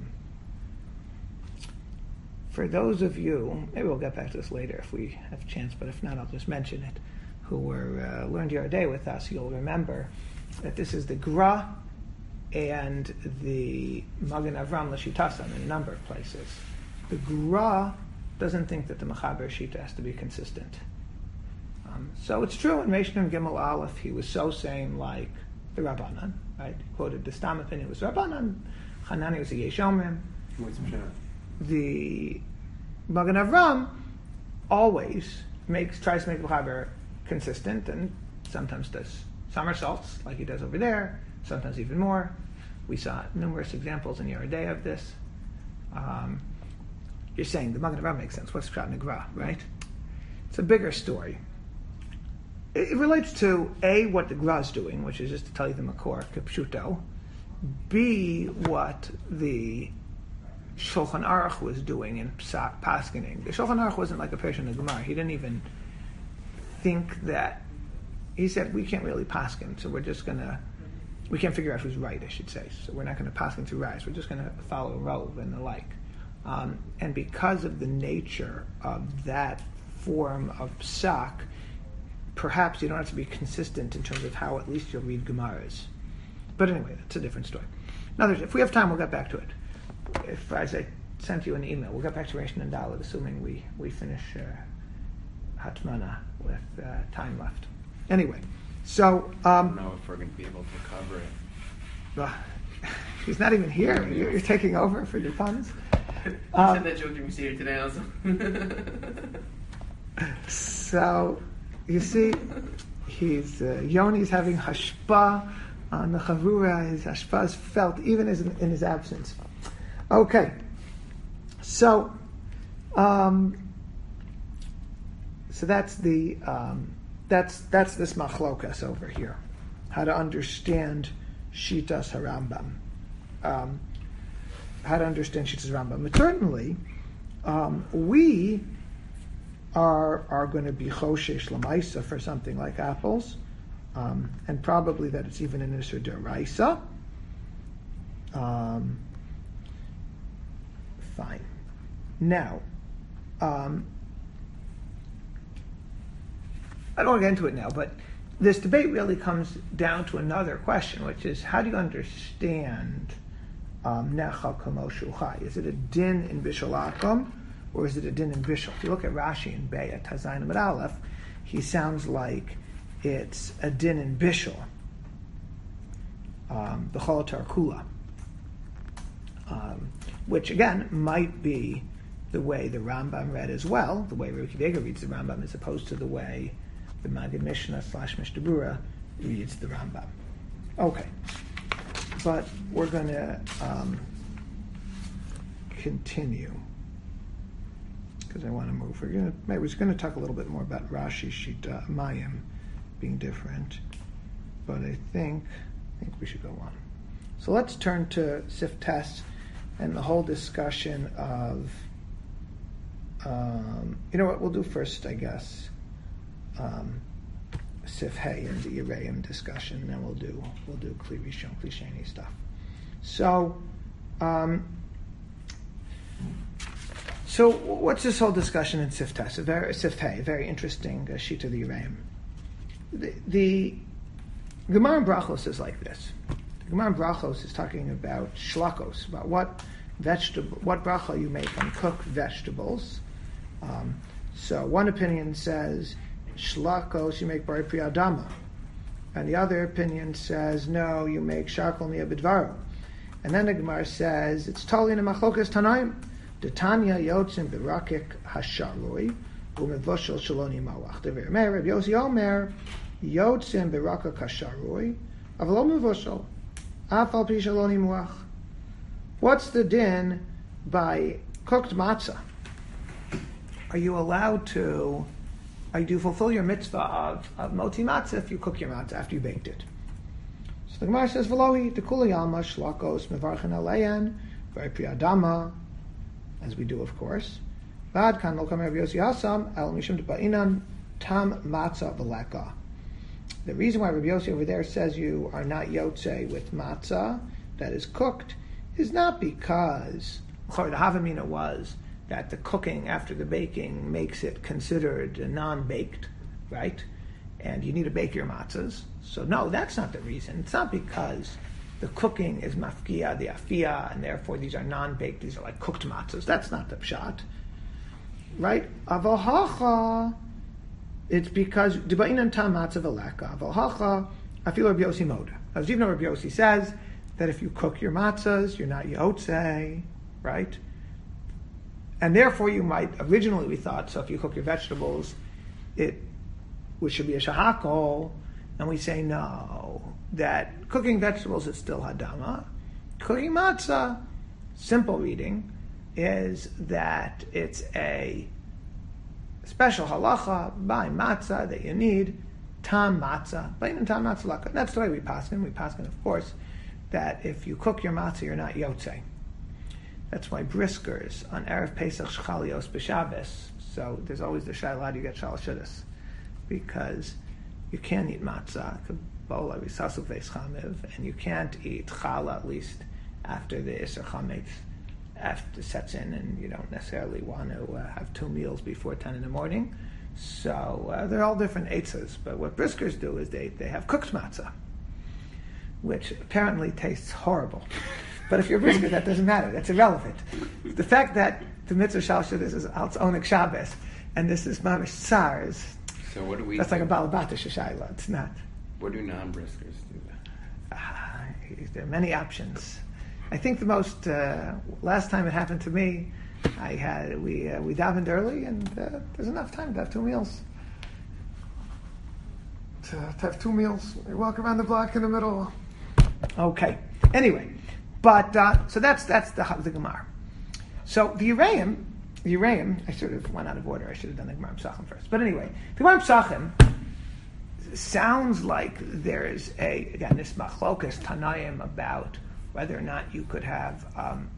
for those of you, maybe we'll get back to this later if we have a chance, but if not, I'll just mention it, who were uh, learned your day with us, you'll remember that this is the Gra and the Magen Avraham L'Shitasan in a number of places. The Gra doesn't think that the Mechaber Shita has to be consistent. Um, so it's true in Meishnim Gimel Aleph, he was so saying like the Rabbanan, right? He quoted the Stam opinion was Rabbanan, Hanani was a Yesh Omrim. What's the pshat? The Magen Avraham always makes tries to make Mechaber consistent and sometimes does somersaults like he does over there, sometimes even more. We saw numerous examples in Yoreh De'ah of this. Um, you're saying the Magen Avraham makes sense. What's Pshat in the Gra, right? It's a bigger story. It, it relates to A, what the Gra is doing, which is just to tell you the Makor, Kipshuto. B, what the Shulchan Aruch was doing in Psak, Paskening. The Shulchan Aruch wasn't like a Persian Gemara. He didn't even think that, he said, we can't really paskin, so we're just going to, we can't figure out who's right, I should say. So we're not going to paskin through Rais. We're just going to follow Rov and the like. Um, and because of the nature of that form of psak, perhaps you don't have to be consistent in terms of how at least you'll read Gemaras. But anyway, that's a different story. Now, if we have time, we'll get back to it. If, as I sent you an email, we'll get back to Reish and Dalet, assuming we, we finish uh, Hatmana with uh, time left. Anyway, so... Um, I don't know if we're going to be able to cover it. Uh, he's not even here. You're, you're taking over for your puns. I Um, said that joke during Seder today also. so, you see, he's uh, Yoni's having hashpa on the chavura. His hashpa is felt even as in, in his absence. Okay, so, um, so that's the um, that's that's this machlokas over here. How to understand Shitas HaRambam. Um, how to understand Shitas HaRambam. But certainly, um, we are are going to be choshesh lamaisa for something like apples, um, and probably that it's even an Isser D'Oraisa. Um, fine. Now, um, I don't want to get into it now, but this debate really comes down to another question, which is how do you understand Necha Kamoshu Chai? Is it a din in Bishul Akum, or is it a din in Bishul? If you look at Rashi in Be'at Hazayin Amud Aleph, he sounds like it's a din in Bishul, um, the Cholatar Kula, um, which again might be the way the Rambam read as well, the way Rabbi Akiva reads the Rambam, as opposed to the way the Maggid Mishnah slash Mishnah Berurah reads the Rambam. Okay, but we're going to um, continue because I want to move. We're going to maybe we're going to talk a little bit more about Rashi Shita Mayim being different, but I think I think we should go on. So let's turn to Sif Tes and the whole discussion of. Um, you know what we'll do first, I guess. Um, Sif Hey and the Yereim discussion, and then we'll do we'll do Kli Rishon, Kli Sheni stuff. So, um, so what's this whole discussion in Sif Tes? A very Sif Hey, a very interesting uh, Shita of the Yereim. The, the Gemara in Brachos is like this. The Gemara in Brachos is talking about shlakos, about what vegetable, what bracha you make on cooked vegetables. Um, so one opinion says shlakos you make bari pri adama, and the other opinion says no, you make shakol miya bidvaro. And then the Gemara says it's totally in a machlokas tanaim. Detanya yotzim birakik hasharoi umevoshel shaloni mawach. The Rabbi Yossi Omer Yotzim beraka kasharui, avalo mevushal, afal pi shelo nimuach. What's the din by cooked matzah? Are you allowed to, are you, do you fulfill your mitzvah of, of moti matzah if you cook your matzah after you baked it? So the Gemara says, V'lohi, dekula yalma shlakos mevarchen aleyan, v'ay priyadama, as we do, of course. Vad kan lo kamer Rabbi Yossi Hasam, el mishum deba'inan tam matzah v'leka. The reason why Rabbi Yossi over there says you are not yotze with matzah that is cooked is not because the Havamina was that the cooking after the baking makes it considered non-baked, right? And you need to bake your matzahs. So no, that's not the reason. It's not because the cooking is mafkia, the afia, and therefore these are non-baked, these are like cooked matzahs. That's not the pshat, right? Avohacha, it's because Dibainan tam matzah v'leka. Avohacha, afil Rabbi Yossi moda. As even though Rabbi Yossi says that if you cook your matzahs, you're not yotze, right? And therefore you might, originally we thought, so if you cook your vegetables, it which should be a shahakol, and we say no, that cooking vegetables is still hadama. Cooking matzah, simple reading, is that it's a special halacha by matzah that you need tam matzah, by tam matzah laka. That's the way we paskin. We paskin, of course, that if you cook your matzah, you're not yotze. That's why briskers on Erev Pesach Shchalios b'Shabbos. So there's always the shaila, you get shal shidduch, because you can't eat matzah, and you can't eat challah, at least after the Isser Chametz after sets in, and you don't necessarily want to uh, have two meals before ten in the morning. So uh, they're all different eitzahs, but what briskers do is they, they have cooked matzah, which apparently tastes horrible. But if you're a brisker, that doesn't matter. That's irrelevant. The fact that the mitzvah shal shidduch is Alts Onik Shabbos, and this is mamish tsars. So what do we? That's do? like a balabata shashayla. It's not. What do non-briskers do then? Uh, there are many options. I think the most uh, last time it happened to me, I had we uh, we davened early, and uh, there's enough time to have two meals. To, to have two meals, you walk around the block in the middle. Okay. Anyway. But uh, so that's that's the the Gemara. So the Yereim, the Yereim, I sort of went out of order. I should have done the Gemara Psachim first. But anyway, the Gemara Psachim sounds like there is a again this machlokas Tanaim about whether or not you could have um,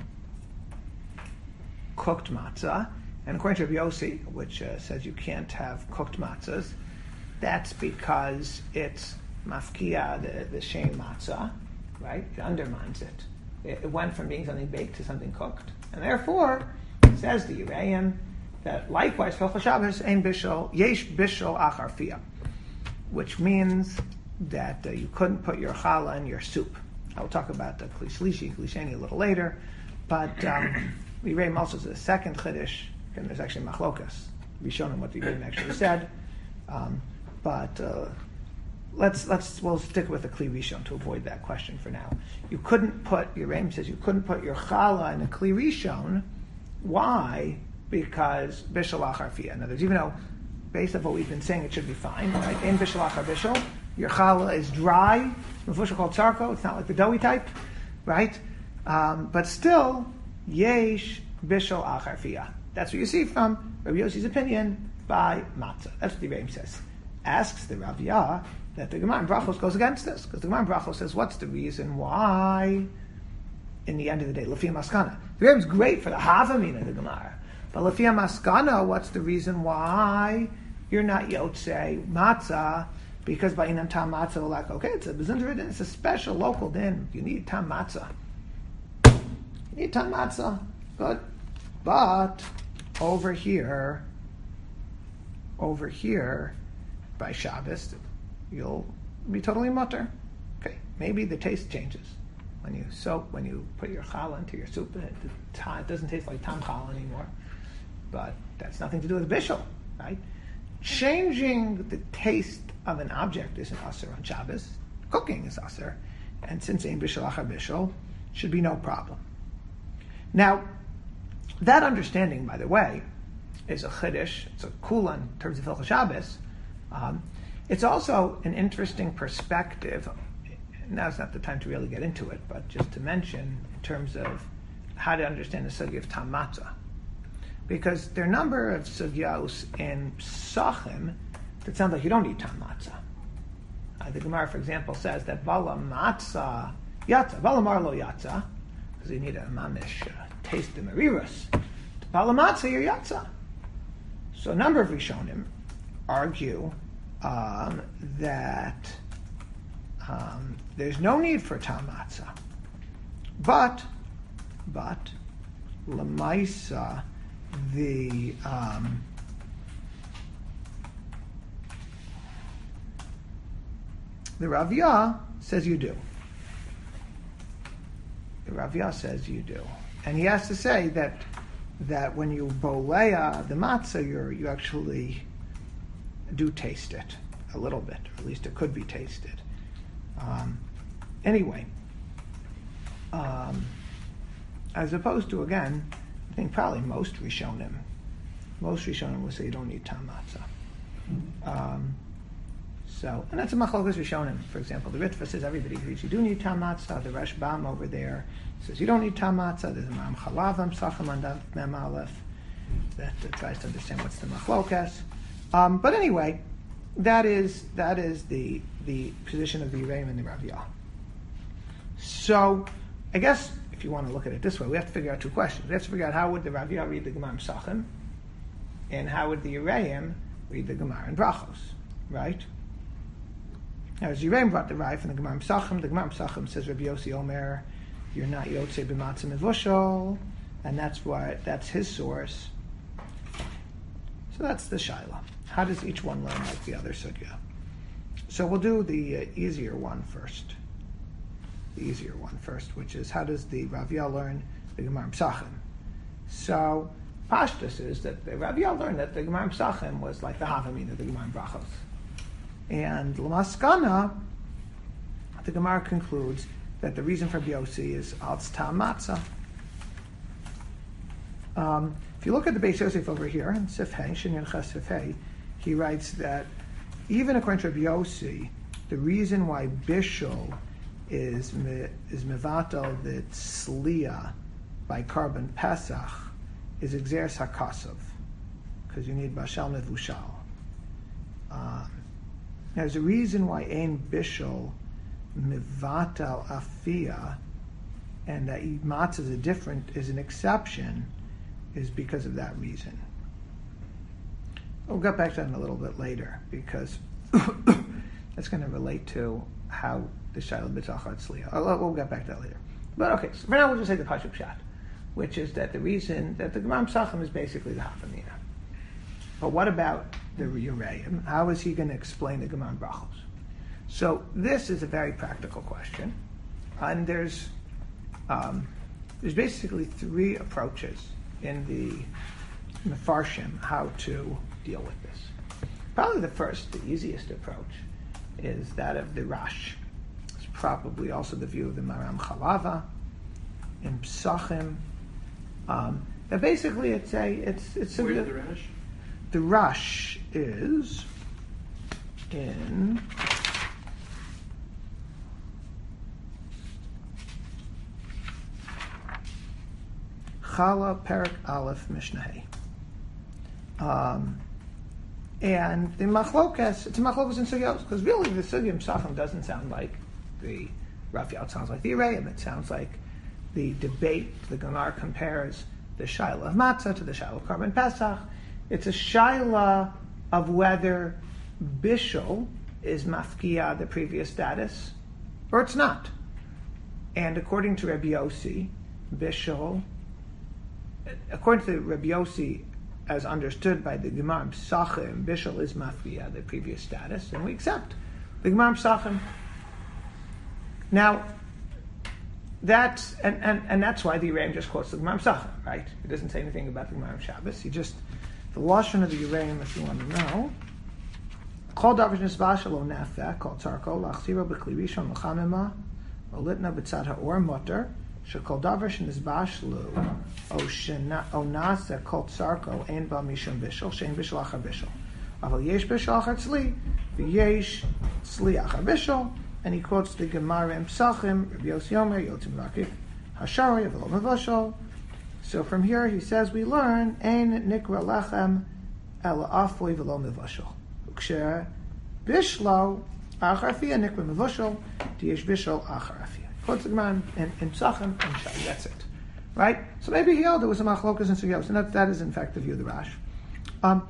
cooked matzah, and according to Rabbi Yossi, which uh, says you can't have cooked matzahs, that's because it's mafkia the the shein matzah. Right? It undermines it. it. It went from being something baked to something cooked. And therefore, it says the Yereim that likewise, Filcha Shabbos ein bishul, yesh bishul achar fiyah, which means that uh, you couldn't put your challah in your soup. I will talk about the Kli Shlishi, Kli Sheni a little later, but um, the Yereim also says a second chiddush, and there's actually machlokas. We've shown him what the Yereim actually said, um, but uh, Let's let's we'll stick with the Kli Rishon to avoid that question for now. You couldn't put your Yereim says you couldn't put your challah in a Kli Rishon. Why? Because bishul achar fiyah. In other words, even though based on what we've been saying, it should be fine. Right? In bishul achar bishul, your challah is dry. It's called tzarko. It's not like the doughy type, right? Um, but still, yesh bishul achar fiyah. That's what you see from Rabbi Yossi's opinion by matzah. That's what the Yereim says. Asks the Rav Yah that the Gemara in Brachos goes against this, because the Gemara in Brachos says, what's the reason why, in the end of the day, Lefia Maskana? The Yereim is great for the Havamina of the Gemara, but Lefia Maskana, what's the reason why you're not Yotzei Matzah? Because by Inam Tam Matzah, we're like, okay, it's a Bezinter din, it's a special local din, you need Tam Matzah. You need Tam Matzah, good. But, over here, over here, by Shabbos, you'll be totally mutter. Okay, maybe the taste changes when you soak, when you put your challah into your soup. It, it doesn't taste like tam challah anymore, but that's nothing to do with bishul, right? Changing the taste of an object isn't asur on Shabbos. Cooking is asur, and since ein bishul achar bishul, should be no problem. Now, that understanding, by the way, is a chiddush. It's a kula in terms of Hilchos Shabbos. Um, It's also an interesting perspective. Now's not the time to really get into it, but just to mention in terms of how to understand the sugya of tam matzah. Because there are a number of sugyos in Psachim that sound like you don't eat tam matzah. Uh, the Gemara, for example, says that bala matzah yatza, bala marlo yatza, because you need a mamish uh, taste the mariras. Bala matzah, you're yatza. So a number of Rishonim argue um, that um, there's no need for tam matzah, but but lamaisa the um, the Ravya says you do. The Ravya says you do, and he has to say that that when you bolea the matzah, you you actually do taste it a little bit, or at least it could be tasted. Um, anyway, um, as opposed to, again, I think probably most Rishonim, most Rishonim will say you don't need tam matzah. Um, so, and that's a machlokas Rishonim. For example, the Ritva says everybody agrees you do need tam matzah. The Rashbam over there says you don't need tam matzah. There's a Maram Chalavam Sacham and Mem Aleph that uh, tries to understand what's the machlokas. Um, but anyway, that is that is the the position of the Yereim and the Ravya. So, I guess if you want to look at it this way, we have to figure out two questions. We have to figure out how would the Ravya read the Gemara in Psachim, and how would the Yereim read the Gemara in Brachos, right? Now, as Yereim brought the Rai from the Gemara in Psachim, the Gemara in Psachim says Rabbi Yossi Omer, you're not Yotzei b'matzah mevushal, and that's why that's his source. So that's the Shaila. How does each one learn like the other sugya? So we'll do the uh, easier one first. The easier one first, which is how does the Ravya learn the Gemara in Psachim? So Pashtus is that the Ravya learned that the Gemara in Psachim was like the Havamina, the Gemara in Brachos. And L'maskana, the Gemara concludes that the reason for Biosi is Alts Tam Matzah. Um, if you look at the Beis Yosef over here, in Sifhei, Shinyan Ches Sifhei, he writes that even according to Biosi, the reason why Bishul is me, is mevatel the tzliya by carbon Pesach is exeres hakasov, because you need bashal mevushal. Um, there's a reason why ein bishul mevatel afia, and that matzah is a different is an exception, is because of that reason. We'll get back to that in a little bit later, because that's going to relate to how the Shaila B'Tachar Tzliya. We'll get back to that later. But okay, so for now we'll just say the Pashuk Pshat, which is that the reason that the Gemara Psachim is basically the Hafamina. But what about the Yereim? How is he going to explain the Gemara Brachos? So this is a very practical question, and there's um, there's basically three approaches in the Mefarshim how to deal with this. Probably the first, the easiest approach, is that of the Rash. It's probably also the view of the Maram Chalava in Psachim. Um, that basically it's a it's it's Where's a, the Rash? The Rash is in Chala Perak Aleph Mishnah. Um, and the machlokas, it's a machlokas in sugyos, because really the sugya in Psachim doesn't sound like the Ravya. It sounds like the Yereim. It sounds like the debate. The Gemara compares the Shaila of Matzah to the Shaila of Karban Pesach. It's a Shaila of whether Bishul is mafkia the previous status, or it's not. And according to Rabbi Yossi, Bishul, according to Rabbi Yossi, as understood by the Gemara in Psachim, Bishul is mafkia the previous status, and we accept the Gemara in Psachim. Now, that's and, and, and that's why the Yereim just quotes the Gemara in Psachim, right? He doesn't say anything about the Gemara in Shabbos. He just the lashon of the Yereim, if you want to know. Kol davar nisbash lo nefek kol tzarko lachziro b'kli rishon l'chamema olitna b'tzad ha'or mutter shekol davar shenisbash lo o nasa kol tzarko ein ba mishum bishul shein bishul achar bishul aval yesh bishul achar tzli v'yesh sliach habishol, and he quotes the Gemara in Psachim, Rabbi Yossi Omer, Yotzim Rakik, Hashari, V'lo Mevashol. So from here he says we learn, Ein nikra lechem ela afoi v'lo mevashol. Uksher bishlo achar afiyah nikra mevashol, diyesh bishol achar afiyah. Quotes the Gemara in, in Psachim and Shai. That's it. Right? So maybe he held there was a machlokas and sugyos, and that, that is in fact the view of the Rash. Um,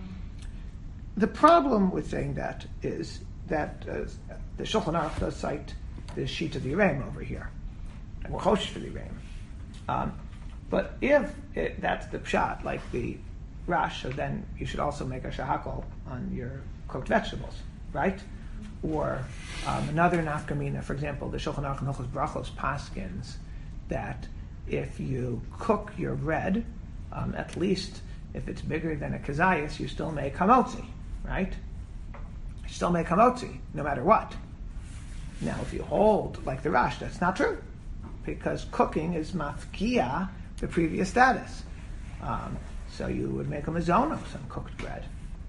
the problem with saying that is that uh, the Shulchan Aruch does cite the sheet of the Yereim over here, and we're choshesh for the Yereim. Um, but if it, that's the pshat, like the Rash, so then you should also make a shahakol on your cooked vegetables, right? Or um, another nafkamina, for example, the Shulchan Aruch and Hilchos Brachos paskins that if you cook your bread, um, at least if it's bigger than a kazayas, you still make hamotzi, right? You still make hamotzi, no matter what. Now, if you hold like the Rash, that's not true, because cooking is mafkia, the previous status. Um, so you would make a mazonos on cooked bread,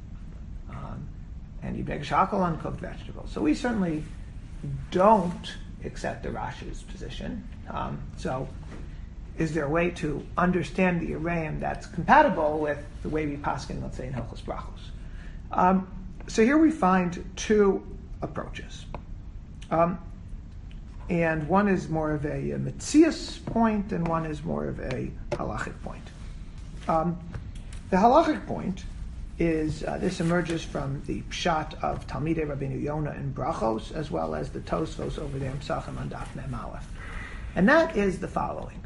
um, and you make shakal on cooked vegetables. So we certainly don't accept the Rash's position. Um, so is there a way to understand the Yereim that's compatible with the way we paskin, let's say, in Hilchos Brachos? Um, so here we find two approaches. Um, and one is more of a, a Metzias point, and one is more of a halachic point. Um, the halachic point is, uh, this emerges from the pshat of Talmidei Rabbeinu Yonah in Brachos, as well as the Tosfos over there in Psachim on Daf Mem Aleph. And that is the following.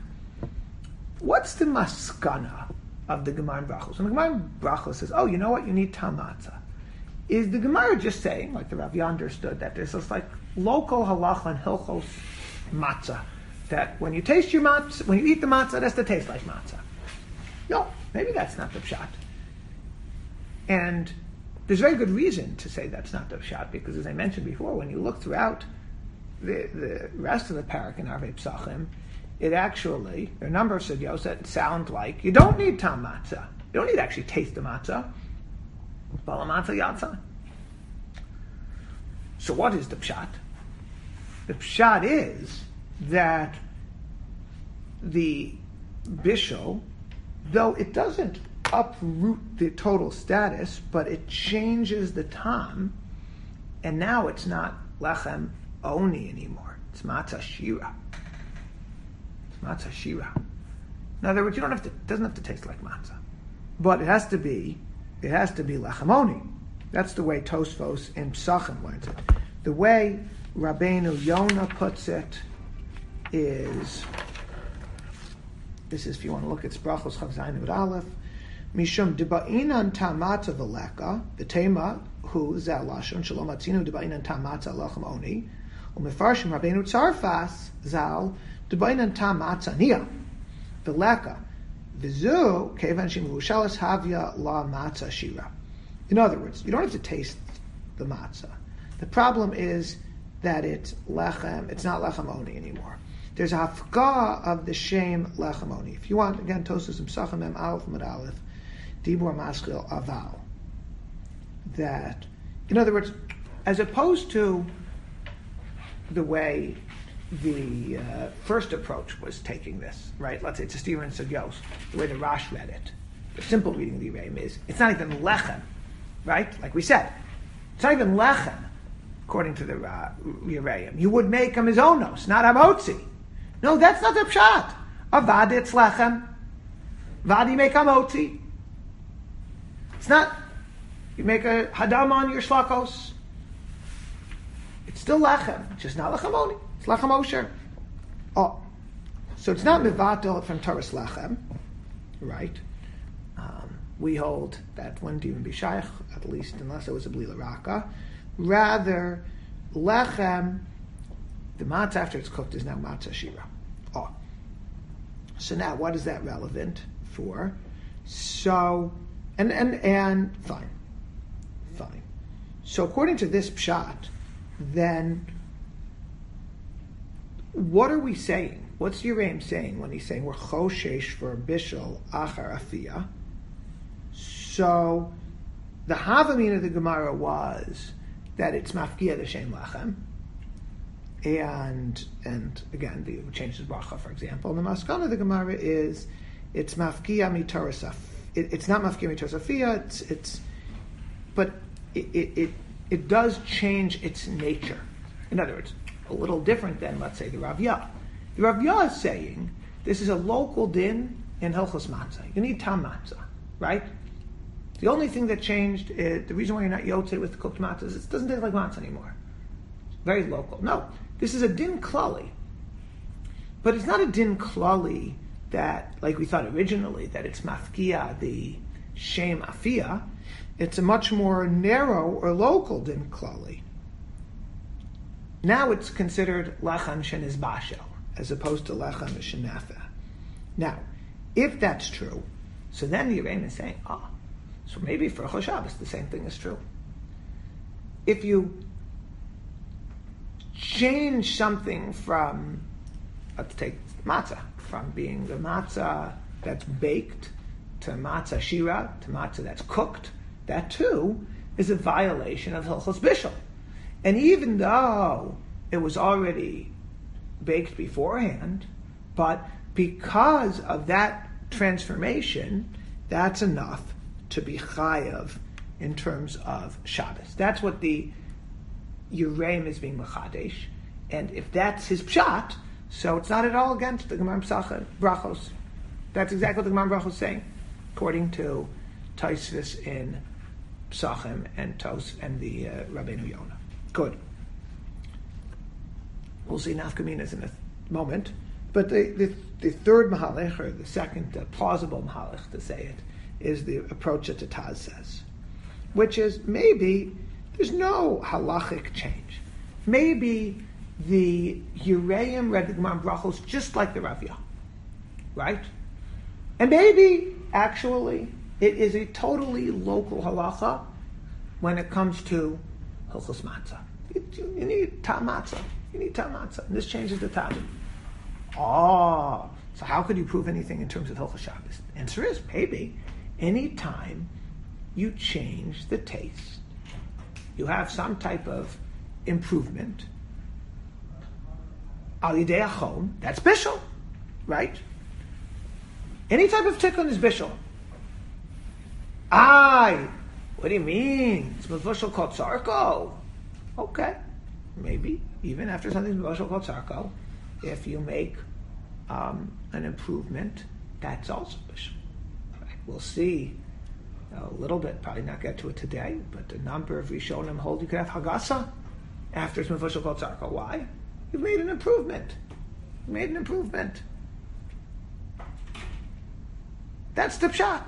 What's the maskana of the Gemara in Brachos? When the Gemara in Brachos says, oh, you know what, you need tam matzah. Is the Gemara just saying, like the Rav understood, that there's this like local halacha and hilchos matzah, that when you taste your matzah, when you eat the matzah, it has to taste like matzah? No, maybe that's not the pshat. And there's very good reason to say that's not the pshat, because as I mentioned before, when you look throughout the, the rest of the parak in Arvei Psachim, it actually, there are a number of sugyos that sound like you don't need tam matzah. You don't need to actually taste the matzah. Bala matzah yatzah. So what is the pshat? The pshat is that the bishul, though it doesn't uproot the total status, but it changes the tam, and now it's not lechem oni anymore. It's matzah shira. It's matzah shira. In other words, you don't have to. It doesn't have to taste like matzah, but it has to be. It has to be lechem oni. That's the way Tosfos in Psachim learns it. The way Rabbeinu Yonah puts it is. This is if you want to look at Brachos Chav Zayin with Aleph. Mishum debainan tamatza v'leka v'tema hu zalashon shalom atzinu debainan tamatza lechem oni umefarshim Rabbeinu Tzarfas zal debainan tamatza nia v'leka v'zu kevan shimu shalas havya la matzah shira. In other words, you don't have to taste the matzah. The problem is that it's lechem. It's not lechem oni anymore. There's a hafka of the shame lechem oni. If you want, again, Tosfos and Psachim Mem Aleph Mid Aleph. Dibur Maskil Aval. That, in other words, as opposed to the way the uh, first approach was taking this, right? Let's say it's a Steven Sugyos, the way the Rash read it. The simple reading of the Yereim is, it's not even lechem, right? Like we said, it's not even lechem, according to the uh, Yereim. You would make him his onos, not hamotzi. No, that's not the pshat. Avad, it's lechem. Vadi make hamotzi. It's not, you make a hadam on your shlakos. It's still lechem, it's just not lechem oni. It's lechem osher. Oh, so it's not mivatel from Taras lechem, right? Um, we hold that wouldn't even be shaykh, at least unless it was a blila raka. Rather, lechem, the matzah after it's cooked is now matzah shira. Oh, so now what is that relevant for? So. And, and and fine, fine. So according to this pshat, then what are we saying? What's Yereim saying when he's saying we're choshesh for bishul achar afiyah? So the Havamin of the Gemara was that it's mafkia the shem lechem, and and again the changes bracha, for example. And the maskana of the Gemara is it's mafkia mitorasaf. It, it's not mafkia mitorasafia. It's it's, but it, it it it does change its nature. In other words, a little different than, let's say, the Rav Yah. The Rav Yah is saying this is a local din in Hilchos Matzah. You need tam matzah, right? The only thing that changed, is, the reason why you're not yotzei with cooked matzah is it doesn't taste like matzah anymore. Very local. No, this is a din klali. But it's not a din klali that, like we thought originally, that it's mafkia, the shem afia. It's a much more narrow or local din klali. Now it's considered lechem sheniz bashel, as opposed to lechem shenafa. Now, if that's true, so then the Yereim is saying, ah, oh, so maybe for Chol Shabbos the same thing is true. If you change something from, let's take matzah, from being the matzah that's baked to matzah shira, to matzah that's cooked, that too is a violation of Hilchos Bishul. And even though it was already baked beforehand, but because of that transformation, that's enough to be chayav in terms of Shabbos. That's what the Yereim is being mechadesh. And if that's his pshat, so it's not at all against the Gemara Pesachah Brachos. That's exactly what the Gemara Brachos is saying, according to Tosfos in Pesachim and Tos and the uh, Rabbeinu Yonah. Good. We'll see nafkaminas in a moment. But the, the, the third mahalech, or the second uh, plausible mahalech to say it, is the approach that the Taz says, which is maybe there's no halachic change. Maybe the Yereim read the Gemara Brachos just like the Rav Yah, right? And maybe, actually, it is a totally local halacha when it comes to Hilchos Matzah. You, you need tam matzah. You need tam matzah. And this changes the tam. Oh, so how could you prove anything in terms of Hilchos Shabbos? The answer is maybe any time you change the taste, you have some type of improvement. Al yidei achom, that's bishul, right? Any type of tikkun is bishul. Aye, what do you mean? It's mevushal called tzarko. Okay, maybe even after something's mevushal called tzarko, if you make um, an improvement, that's also bishul. Right? We'll see a little bit. Probably not get to it today, but a number of Rishonim hold you could have hagasa after it's mevushal called tzarko. Why? You've made an improvement. You made an improvement. That's the pshat.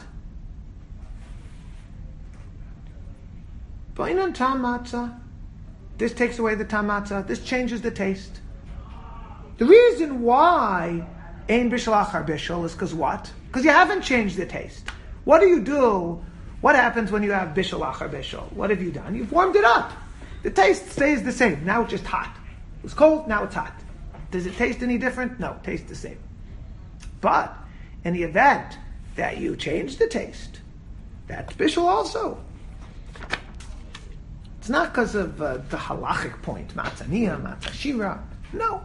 Bainan tam matzah. This takes away the tam matzah. This changes the taste. The reason why ein bishul achar bishul is because what? Because you haven't changed the taste. What do you do? What happens when you have bishul achar bishul? What have you done? You've warmed it up. The taste stays the same. Now it's just hot. It was cold, now it's hot. Does it taste any different? No, it tastes the same. But in the event that you change the taste, that's bishul also. It's not because of uh, the halachic point, matzaniya, matzashira. No.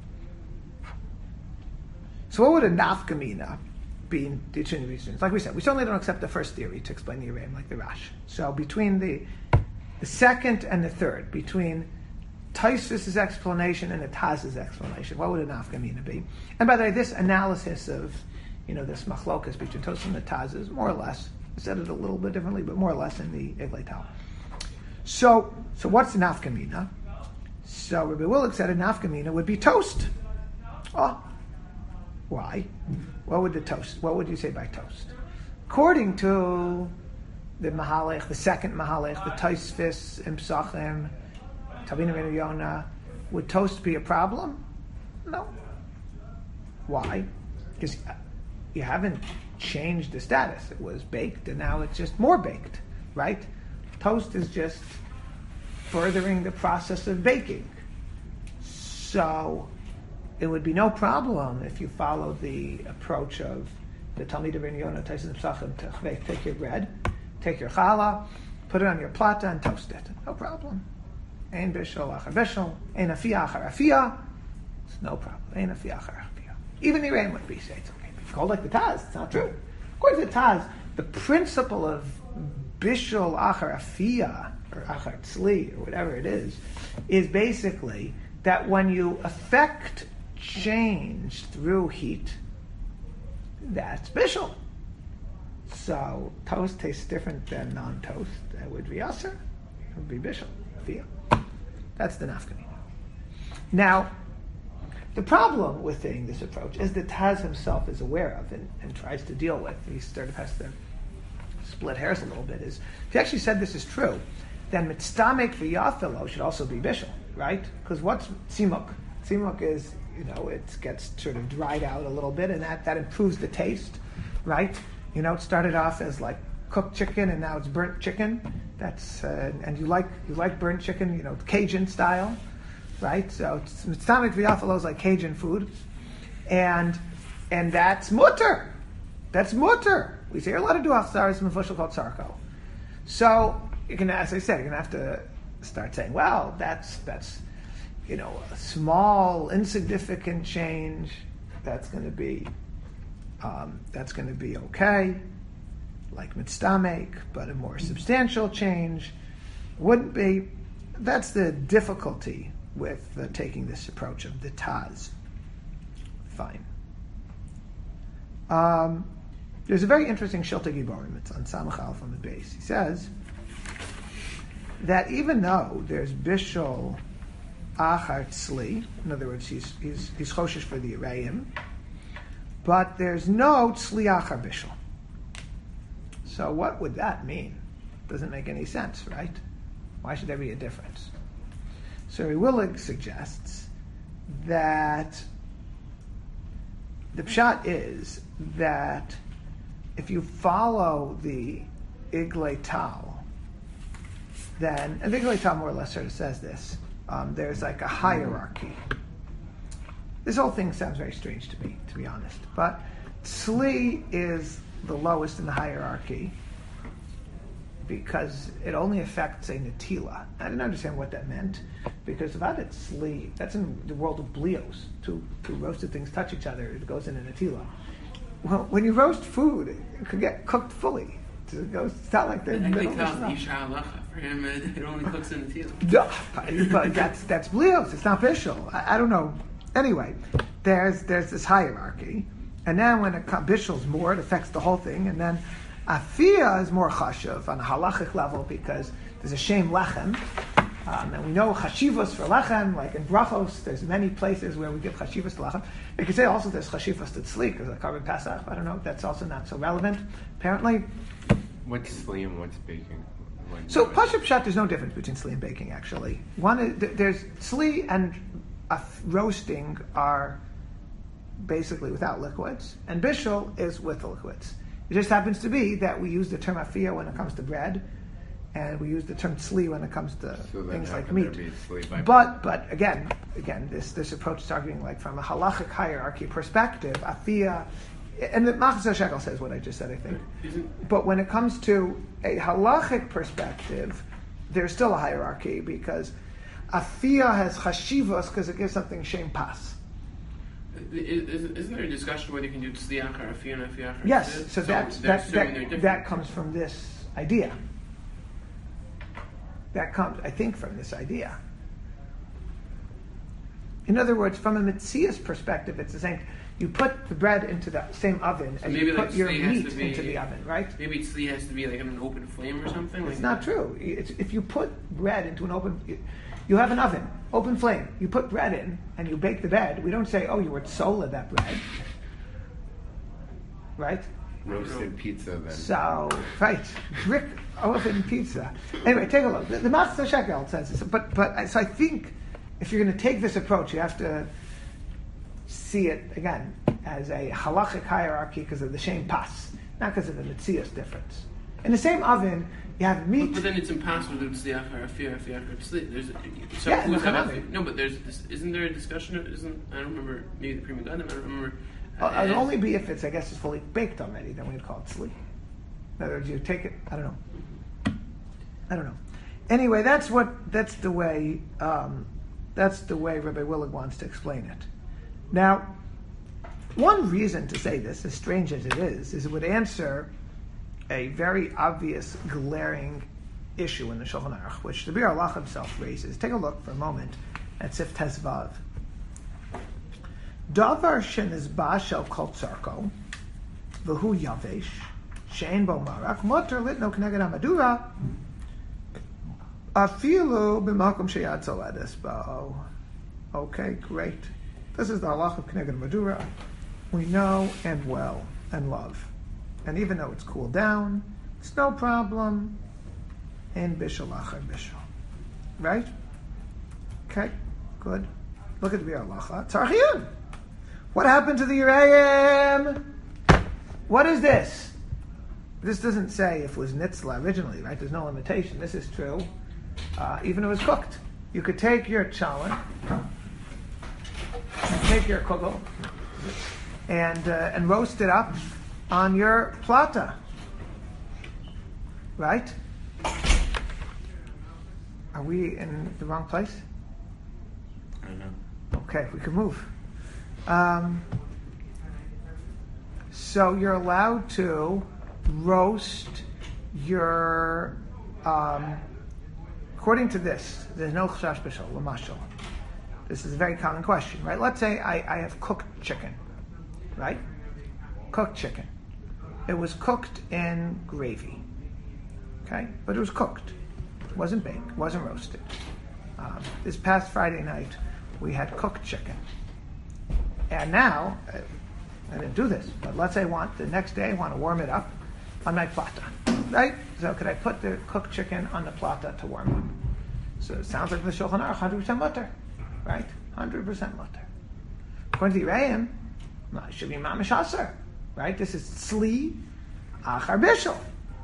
So what would a nafkamina be in the two reasons? Like we said, we certainly don't accept the first theory to explain the Yereim, like the Rash. So between the the second and the third, between Tosfos' explanation and the Taz's explanation, what would a nafkamina be? And by the way, this analysis of, you know, this machlokas between Tosfos and the Taz is more or less, I said it a little bit differently, but more or less in the Eglei Tal. So, so what's the nafkamina? So Rabbi Willig said a nafkamina would be toast. Oh, why? What would the toast? What would you say by toast? According to the Mahalech, the second Mahalech, the Tosfos in Pesachim, Tabina ben Yonah, would toast be a problem? No. Why? Because you haven't changed the status. It was baked and now it's just more baked, right? Toast is just furthering the process of baking. So it would be no problem if you follow the approach of the Talmid ben Yonah, Tosfos Pesachim, to take your bread, take your challah, put it on your plata and toast it. No problem. Ein bishul achar bishul. Ein afiyah achar afiyah. It's no problem. Ein afiyah achar afiyah. Even the Iran would be say it's okay. It's called like the Taz. It's not true. According to the Taz, the principle of bishul achar afiyah or achar tzli or whatever it is, is basically that when you affect change through heat, that's bishul. So toast tastes different than non-toast. That would be aser. It would be bishul. Afiyah. That's the nafkamina. Now, the problem with taking this approach is that Taz himself is aware of and, and tries to deal with. He sort of has to split hairs a little bit. Is if he actually said this is true, then mitstamek v'yafilo should also be bishul, right? Because what's tzimuk? Tzimuk is, you know, it gets sort of dried out a little bit, and that, that improves the taste, right? You know, it started off as like cooked chicken, and now it's burnt chicken. That's uh, and you like you like burnt chicken, you know, Cajun style, right? So mitstamek v'yafilo is like Cajun food, and and that's mutter. That's mutter. We say you're allowed to do achzaris mefushal called sarko. So you can, as I said, you're gonna have to start saying, well, that's that's you know a small, insignificant change. That's going to be um, that's going to be okay, like mitstamek, but a more substantial change wouldn't be. That's the difficulty with uh, taking this approach of the Taz. Fine. Um, there's a very interesting Shilta Giborim. It's on Samach Aleph on the base. He says that even though there's bishul achar tzli, in other words, he's he's he's choshesh for the Reim, but there's no tzli achar bishul. So what would that mean? Doesn't make any sense, right? Why should there be a difference? So Willig suggests that the pshat is that if you follow the Iglei Tal, then, and the Iglei Tal more or less sort of says this, um, there's like a hierarchy. This whole thing sounds very strange to me, to be honest, but Tzli is the lowest in the hierarchy because it only affects a Natila. I didn't understand what that meant, because without it Tzli, that's in the world of blios. Two, two roasted things touch each other, it goes in a Natila. Well, when you roast food, it could get cooked fully. It goes, it's not like they're I middle think of Isha halacha for him. It only cooks in the teal. Duh, but that's that's blios. It's not bishul. I, I don't know. Anyway, there's there's this hierarchy, and then when it comes bishul's more, it affects the whole thing, and then afiyah is more chashuv on a halachic level because there's a shem lechem. Um, and we know chashivos for lechem, like in brachos, there's many places where we give chashivos to lechem. You could say also there's chashivos to tzli, because of Karban Pesach. I don't know, that's also not so relevant, apparently. What's tzli and what's baking? What So, pashup pshat, there's no difference between tzli and baking, actually. One is, th- there's tzli and uh, roasting are basically without liquids, and bishul is with the liquids. It just happens to be that we use the term afiyah when it comes to bread, and we use the term tzli when it comes to So then things how like can meat. there be tzli by But but again, again, this this approach is arguing like from a halachic hierarchy perspective, afiyah, and the Machzor Shekel says what I just said, I think. Isn't, But when it comes to a halachic perspective, there's still a hierarchy because afiyah has chashivos because it gives something shem pas. isn't isn't there a discussion whether you can do tzliach or afiyah and afiyah? Yes, so that they're that assuming they're that, different. that comes from this idea. That comes, I think, from this idea. In other words, from a Metzias perspective, it's the same. You put the bread into the same oven So as maybe you like put your tzli has meat to be- into the oven, right? Maybe tzli has to be like on an open flame or something. It's like not true. It's, if you put bread into an open, you have an oven, open flame. You put bread in and you bake the bread. We don't say, "Oh, you were tzola that bread," right? roasted pizza then? So, right, brick oven pizza. Anyway, take a look. The, the Machzor Shekel says this, but but I- so I think if you're going to take this approach, you have to see it again as a halachic hierarchy because of the shem pas, not because of the Metzias difference. In the same oven, you have meat. But, but then it's impossible to do tzliach or afiyah, afiyah or tzli. There's a, so Yeah, who's no, have no. afiyah? No, but there's this, isn't there a discussion? Of, isn't I don't remember maybe the Prima Gadim. I don't remember. Uh, Uh, it'll only be if it's, I guess, it's fully baked already. Then we'd call it tzli. In other words, you take it. I don't know. I don't know. anyway, that's what that's the way um, that's the way Rabbi Willig wants to explain it. Now, one reason to say this, as strange as it is, is it would answer a very obvious, glaring issue in the Shulchan Aruch, which the Bir Allah himself raises. Take a look for a moment at Sif Tezvav. Davar shenizba shel kol tzarko, v'hu yavesh, she'en bo marach, motor litno k'neged hamadura, afilu b'makom sheyad zoledes bo. Okay, great. This is the halach of k'neged hamadura. We know and well and love. And even though it's cooled down, it's no problem in bishul achar bishul. Right? Okay, good. Look at the Bir Halacha. Tzarchiyun. What happened to the Yerayim? What is this? This doesn't say if it was nitzla originally, right? There's no limitation. This is true. Uh, even if it was cooked. You could take your challah, take your kugel, and uh, and roast it up on your plata. Right? Are we in the wrong place? I don't know. Okay, we can move. Um, so you're allowed to roast your, um, according to this, there's no chashash b'shul, l'mashal. This is a very common question, right? Let's say I, I have cooked chicken, right? Cooked chicken. It was cooked in gravy, okay? But it was cooked. It wasn't baked, it wasn't roasted. Um, this past Friday night, we had cooked chicken. And now, I didn't do this, but let's say I want, the next day I want to warm it up on my plata, right? So could I put the cooked chicken on the plata to warm up? So it sounds like the Shulchan Aruch, one hundred percent mutter, right? one hundred percent mutter. According to the Yerayim, no, it should be mamish aser, right? This is tzli achar bishul.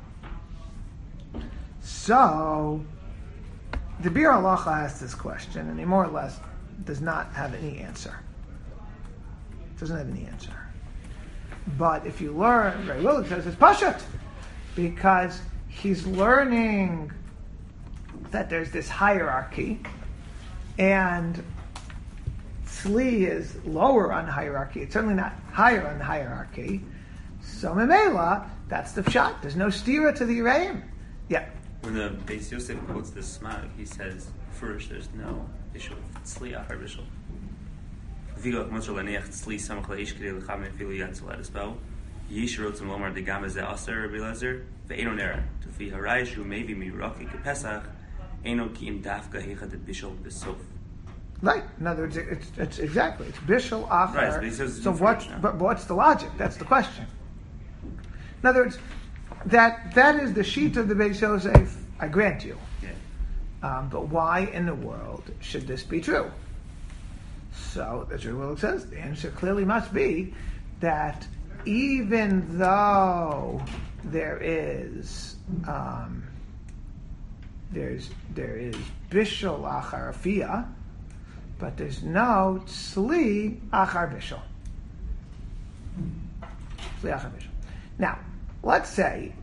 So, the Bir Halacha asks this question, and he more or less does not have any answer. Doesn't have any answer. But if you learn, very well, it says it's Pashat, because he's learning that there's this hierarchy, and Tzli is lower on the hierarchy. It's certainly not higher on the hierarchy. So Memela, that's the pshat. There's no stira to the Yerayim. Yeah. When the Beis Yosef quotes the Smag, he says, first, there's no bishul. Tzli achar bishul. V'gilach motzor l'neach tzli samach la'ish k'dei l'chamen filu yad tzoladas bo. Yish rotzim lomar degam ez aser Rabbi Elazar ve'eno nera. Tufi harai shu mevi miraki k'pesach eno ki'im dafka heicha de bishul b'sof. Right. In other words, it's, it's exactly, it's bishul achar. Right, but he says it's so what, no? but what's the logic? That's the question. In other words, that that is the sheet of the Beis Yosef, I grant you. Yeah. Um, but why in the world should this be true? So, as your will says, the answer clearly must be that even though there is um, there's there is bishul achar afia, but there's no tzli achar bishul. Tzli achar bishul. Now, let's say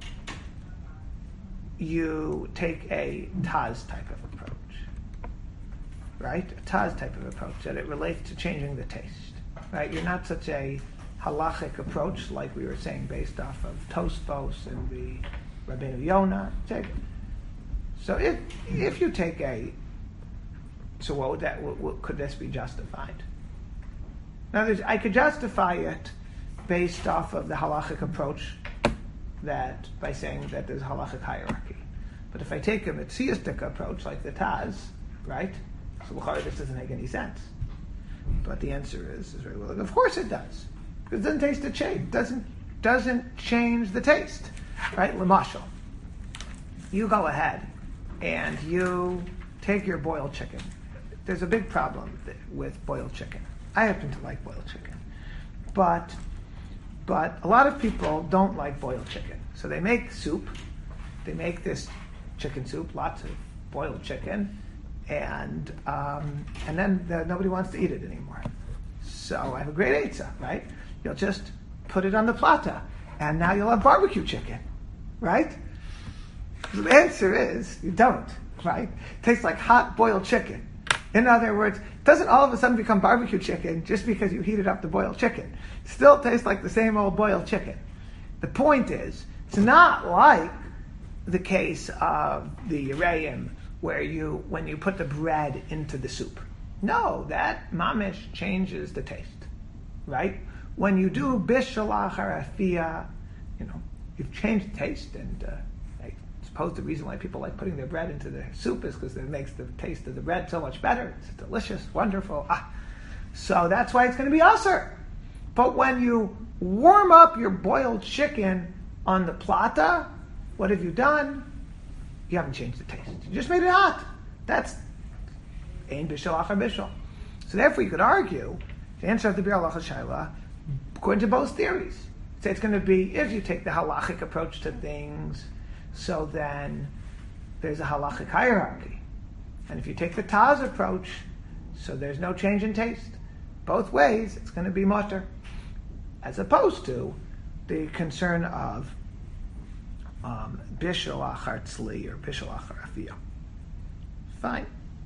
you take a Taz type of approach, right? A Taz type of approach, that it relates to changing the taste, right? You're not such a halachic approach like we were saying based off of Tosfos and the Rabbeinu Yonah. Take it. So if if you take a, so what would that, what, what, could this be justified? Now, I could justify it based off of the halachic approach, that by saying that there's halachic hierarchy. But if I take a mitziastic approach like the Taz, right? So this doesn't make any sense. But the answer is, is very well, of course it does. Because it doesn't taste the change. Doesn't doesn't change the taste. Right? L'mashal. You go ahead and you take your boiled chicken. There's a big problem with boiled chicken. I happen to like boiled chicken. But But a lot of people don't like boiled chicken. So they make soup. They make this chicken soup, lots of boiled chicken, and um, and then the, nobody wants to eat it anymore. So I have a great eitzah, right? You'll just put it on the plata, and now you'll have barbecue chicken, right? The answer is you don't. right? Tastes like hot boiled chicken. In other words, it doesn't all of a sudden become barbecue chicken just because you heated up the boiled chicken. It still tastes like the same old boiled chicken. The point is, it's not like the case of the Yereim where you, when you put the bread into the soup. No, that mamish changes the taste, right? When you do bishul achar afiyah, you know, you've changed the taste, and uh, I suppose the reason why people like putting their bread into the soup is because it makes the taste of the bread so much better. It's delicious, wonderful. Ah. So that's why it's going to be aser. But when you warm up your boiled chicken on the plata, what have you done? You haven't changed the taste. You just made it hot. That's ein bishul achar bishul. So therefore you could argue, to answer the Bir Halacha Shaila, according to both theories, say it's going to be, if you take the halachic approach to things, so then there's a halachic hierarchy. And if you take the Taz approach, so there's no change in taste. Both ways, it's going to be mutter. As opposed to the concern of um, bishul achar tzli or bishul achar afiyah. Fine.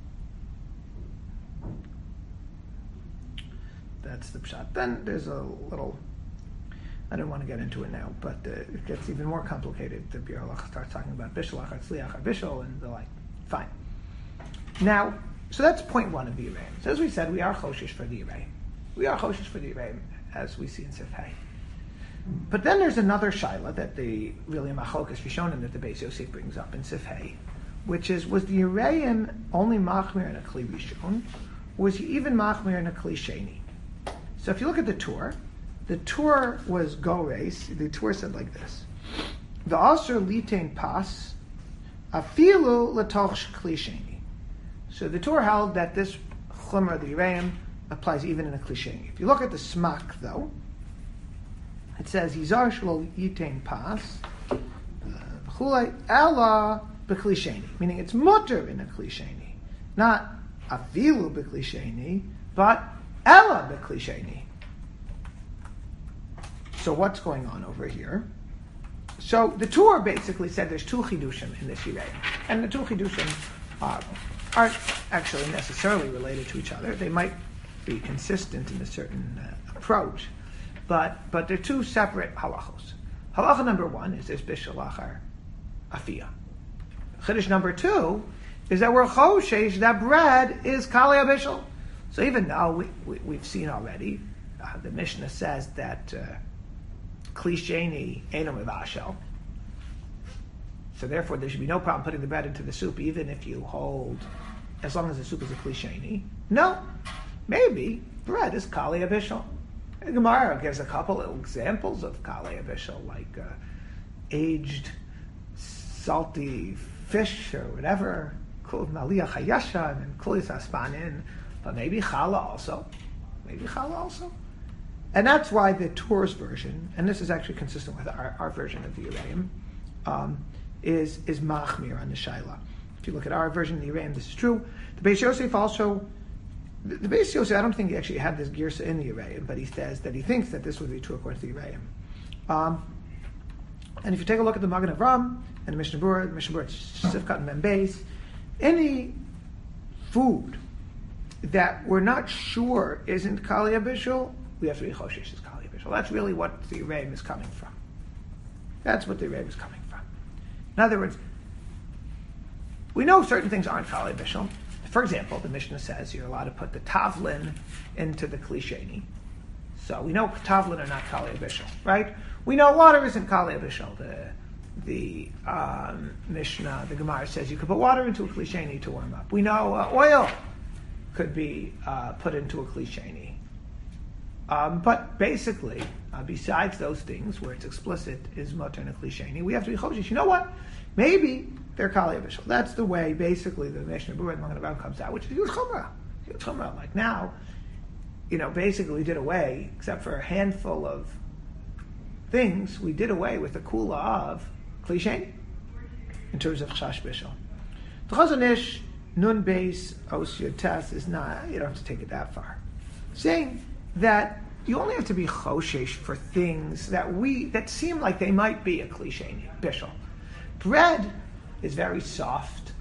That's the pshat. Then there's a little, I don't want to get into it now, but uh, it gets even more complicated. The Bir Halacha starts talking about bishul achar tzli achar bishul and the like. Fine. Now, so that's point one of the Yereim. So as we said, we are choshish for the Yereim. We are choshish for the Yereim, as we see in Sif Hay. But then there's another shaila that the really machlokas Rishonim that the Beis Yosef brings up in Sif Hay, which is, was the Yereim only machmir in a kli rishon, or was he even machmir in a kli sheni? So if you look at the Tur, the Tur was gores. The Tur said like this: the aser litain pas afilu latoch kli sheni. So the Tur held that this chumrah, the Yereim, applies even in a kli sheni. If you look at the smak, though, it says Yizar shelo yitain pas v'chulei ela b'kli sheni, meaning it's mutter in a kli sheni, not afilu b'kli sheni, but ela b'kli sheni. So what's going on over here? So the Tur basically said there's two chidushim in this Yereim, and the two chidushim are, aren't actually necessarily related to each other. They might be consistent in a certain uh, approach, but but they're two separate halachos. Halacha number one is this bishul achar afiyah. Chiddush number two is that we're choshesh that bread is kalei bishul. So even though we, we, we've seen already, uh, the Mishnah says that kli sheni eino mevashel. So therefore there should be no problem putting the bread into the soup, even if you hold, as long as the soup is a kli sheni. No, maybe bread is kalei bishul. The Gemara gives a couple of examples of kalei bishul, like uh, aged salty fish or whatever, called maliyah chayashan and kulis aspanin, but maybe challah also, maybe challah also. And that's why the Tur's version, and this is actually consistent with our, our version of the Yereim, um, is is machmir on the shaila. If you look at our version of the Yereim, this is true. The Beis Yosef also, the, the Beis Yosef, I don't think he actually had this girsa in the Yereim, but he says that he thinks that this would be true according to the Yereim. Um, and if you take a look at the Magen Avram and the Mishnah Berurah, the Mishnah Berurah, Sifkat and Membeis, any food that we're not sure isn't kalei bishul, we have to be choshesh as kalei bishul. That's really what the Yereim is coming from. That's what the Yereim is coming from. In other words, we know certain things aren't kalei bishul. For example, the Mishnah says you're allowed to put the tavlin into the kli sheni. So we know tavlin are not kalei bishul, right? We know water isn't kalei bishul. The the um, Mishnah, the Gemara says you could put water into a kli sheni to warm up. We know uh, oil could be uh, put into a kli sheni. Um, but basically, uh, besides those things where it's explicit is mutter and a kli sheni, we have to be choshesh. You know what? Maybe they're kalei bishul. That's the way basically the Mishnah Berurah and Magen Avram comes out, which is huge chumrah. Huge chumrah. Like now, you know, basically we did away, except for a handful of things, we did away with the kula of kli sheni in terms of chash bishul. The Chazon Ish Nun Beis Os Yud Tes is not, you don't have to take it that far. Saying that you only have to be choshesh for things that we that seem like they might be a kli sheni bishul. Bread is very soft,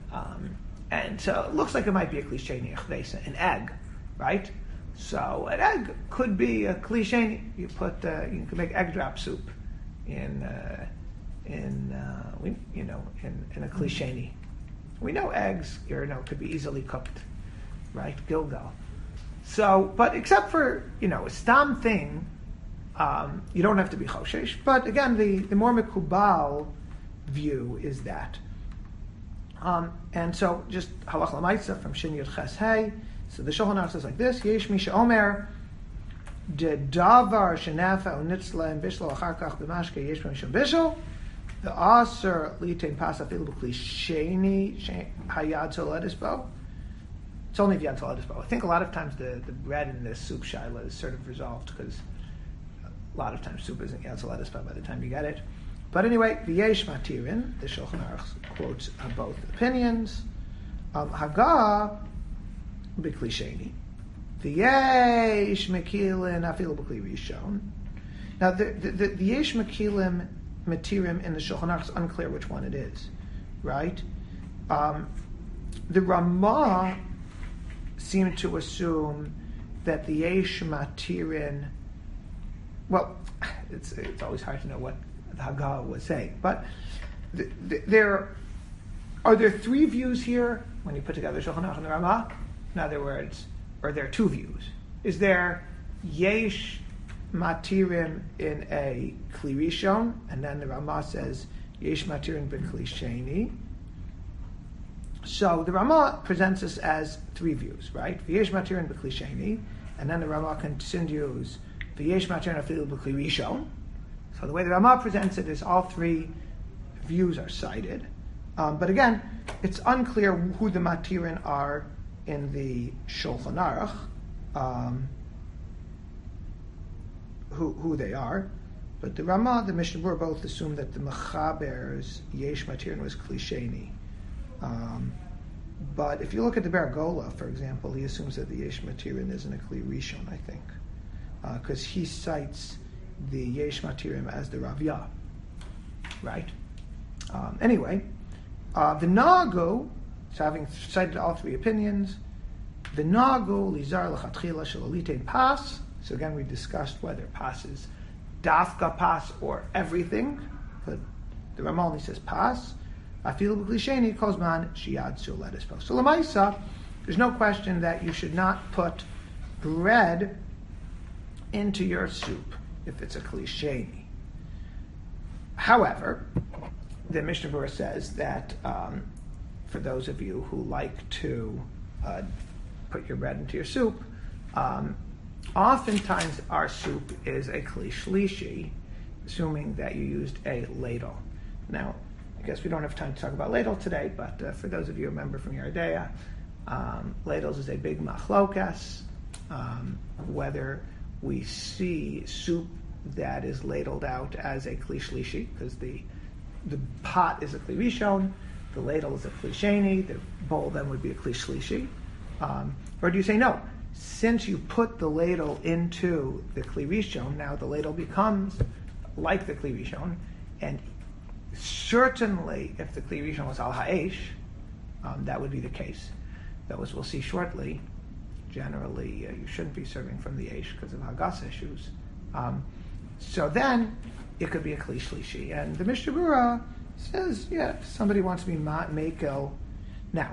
Um, and so it looks like it might be a klisheni achvesa, an egg, right? So an egg could be a klisheni. You put uh, you can make egg drop soup in uh, in uh, we, you know in, in a klisheni. We know eggs, you know, could be easily cooked, right? Gilgal. So, but except for you know a stam thing, um, you don't have to be choshesh. But again, the the more mikubal view is that. Um, and so, just halach lamaitza from Shin Yud Ches Hey. So the Shulchan Aruch says like this: Yesh Misha Omer, de davar shenafa unitzla and bishlo acharkach b'mashke yesh mishum bishlo. The aser litain pas afilu b'kli sheni hayad toledis bo. It's only if you had toledis bo. I think a lot of times the, the bread in this soup shaila is sort of resolved because a lot of times soup isn't yad toledis bo by the time you get it. But anyway, v'yesh matirin, the Shulchan Aruch quotes uh, both opinions. Um, Haga b'kli sheni, v'yesh mekilin afilu b'kli rishon. Now the the, the, the yesh mekilim matirim in the Shulchan Aruch is unclear which one it is, right? Um, the Ramah seemed to assume that the yesh matirin. Well, it's it's always hard to know what the Haggah was saying, but the, the, there are there three views here when you put together Shulchan Aruch and the Ramah. In other words, are there two views? Is there yesh matirim in a kli rishon, and then the Ramah says yesh matirim b'kli sheni. So the Ramah presents us as three views, right? V'yesh matirim b'kli sheni, and then the Ramah continues v'yesh matirim afilu b'kli rishon. So the way the Ramah presents it is all three views are cited, um, but again, it's unclear who the matirin are in the Shulchan Aruch. Um, Who, who they are, but the Ramah, the Mishnah Berurah both assume that the Mechaber's Yesh Matirin was klisheni. Um, but if you look at the Baragola, for example, he assumes that the Yesh Matirin isn't a Kli Rishon, I think, because uh, he cites the Yesh Matirim as the Ravya, right? Um, anyway, uh, the Nagu, so having cited all three opinions, the Nagu Lizar L'Chatchila Shalolitein Pas. So again, we discussed whether pas is dafka pas or everything. But the Ramah only says pas. Afilu b'klisheni kozman shiad suledes po. So l'maisa, there's no question that you should not put bread into your soup if it's a klisheni. However, the Mishnah Berurah says that um, for those of you who like to uh, put your bread into your soup, um, oftentimes our soup is a kli shlishi, assuming that you used a ladle. Now, I guess we don't have time to talk about ladle today, but uh, for those of you who remember from Yardea, um, ladles is a big machlokas. Um, whether we see soup that is ladled out as a kli shlishi, because the the pot is a kli rishon, the ladle is a kli sheni, the bowl then would be a kli shlishi. Um, or do you say no? Since you put the ladle into the Kli Rishon, now the ladle becomes like the Kli Rishon, and certainly if the Kli Rishon was al ha'esh, um, that would be the case. Though, as we'll see shortly, generally uh, you shouldn't be serving from the Eish because of Hagas issues. Um, so then it could be a Kli Shlishi. And the Mishnah Berurah says, yeah, if somebody wants to be Mekel. Now,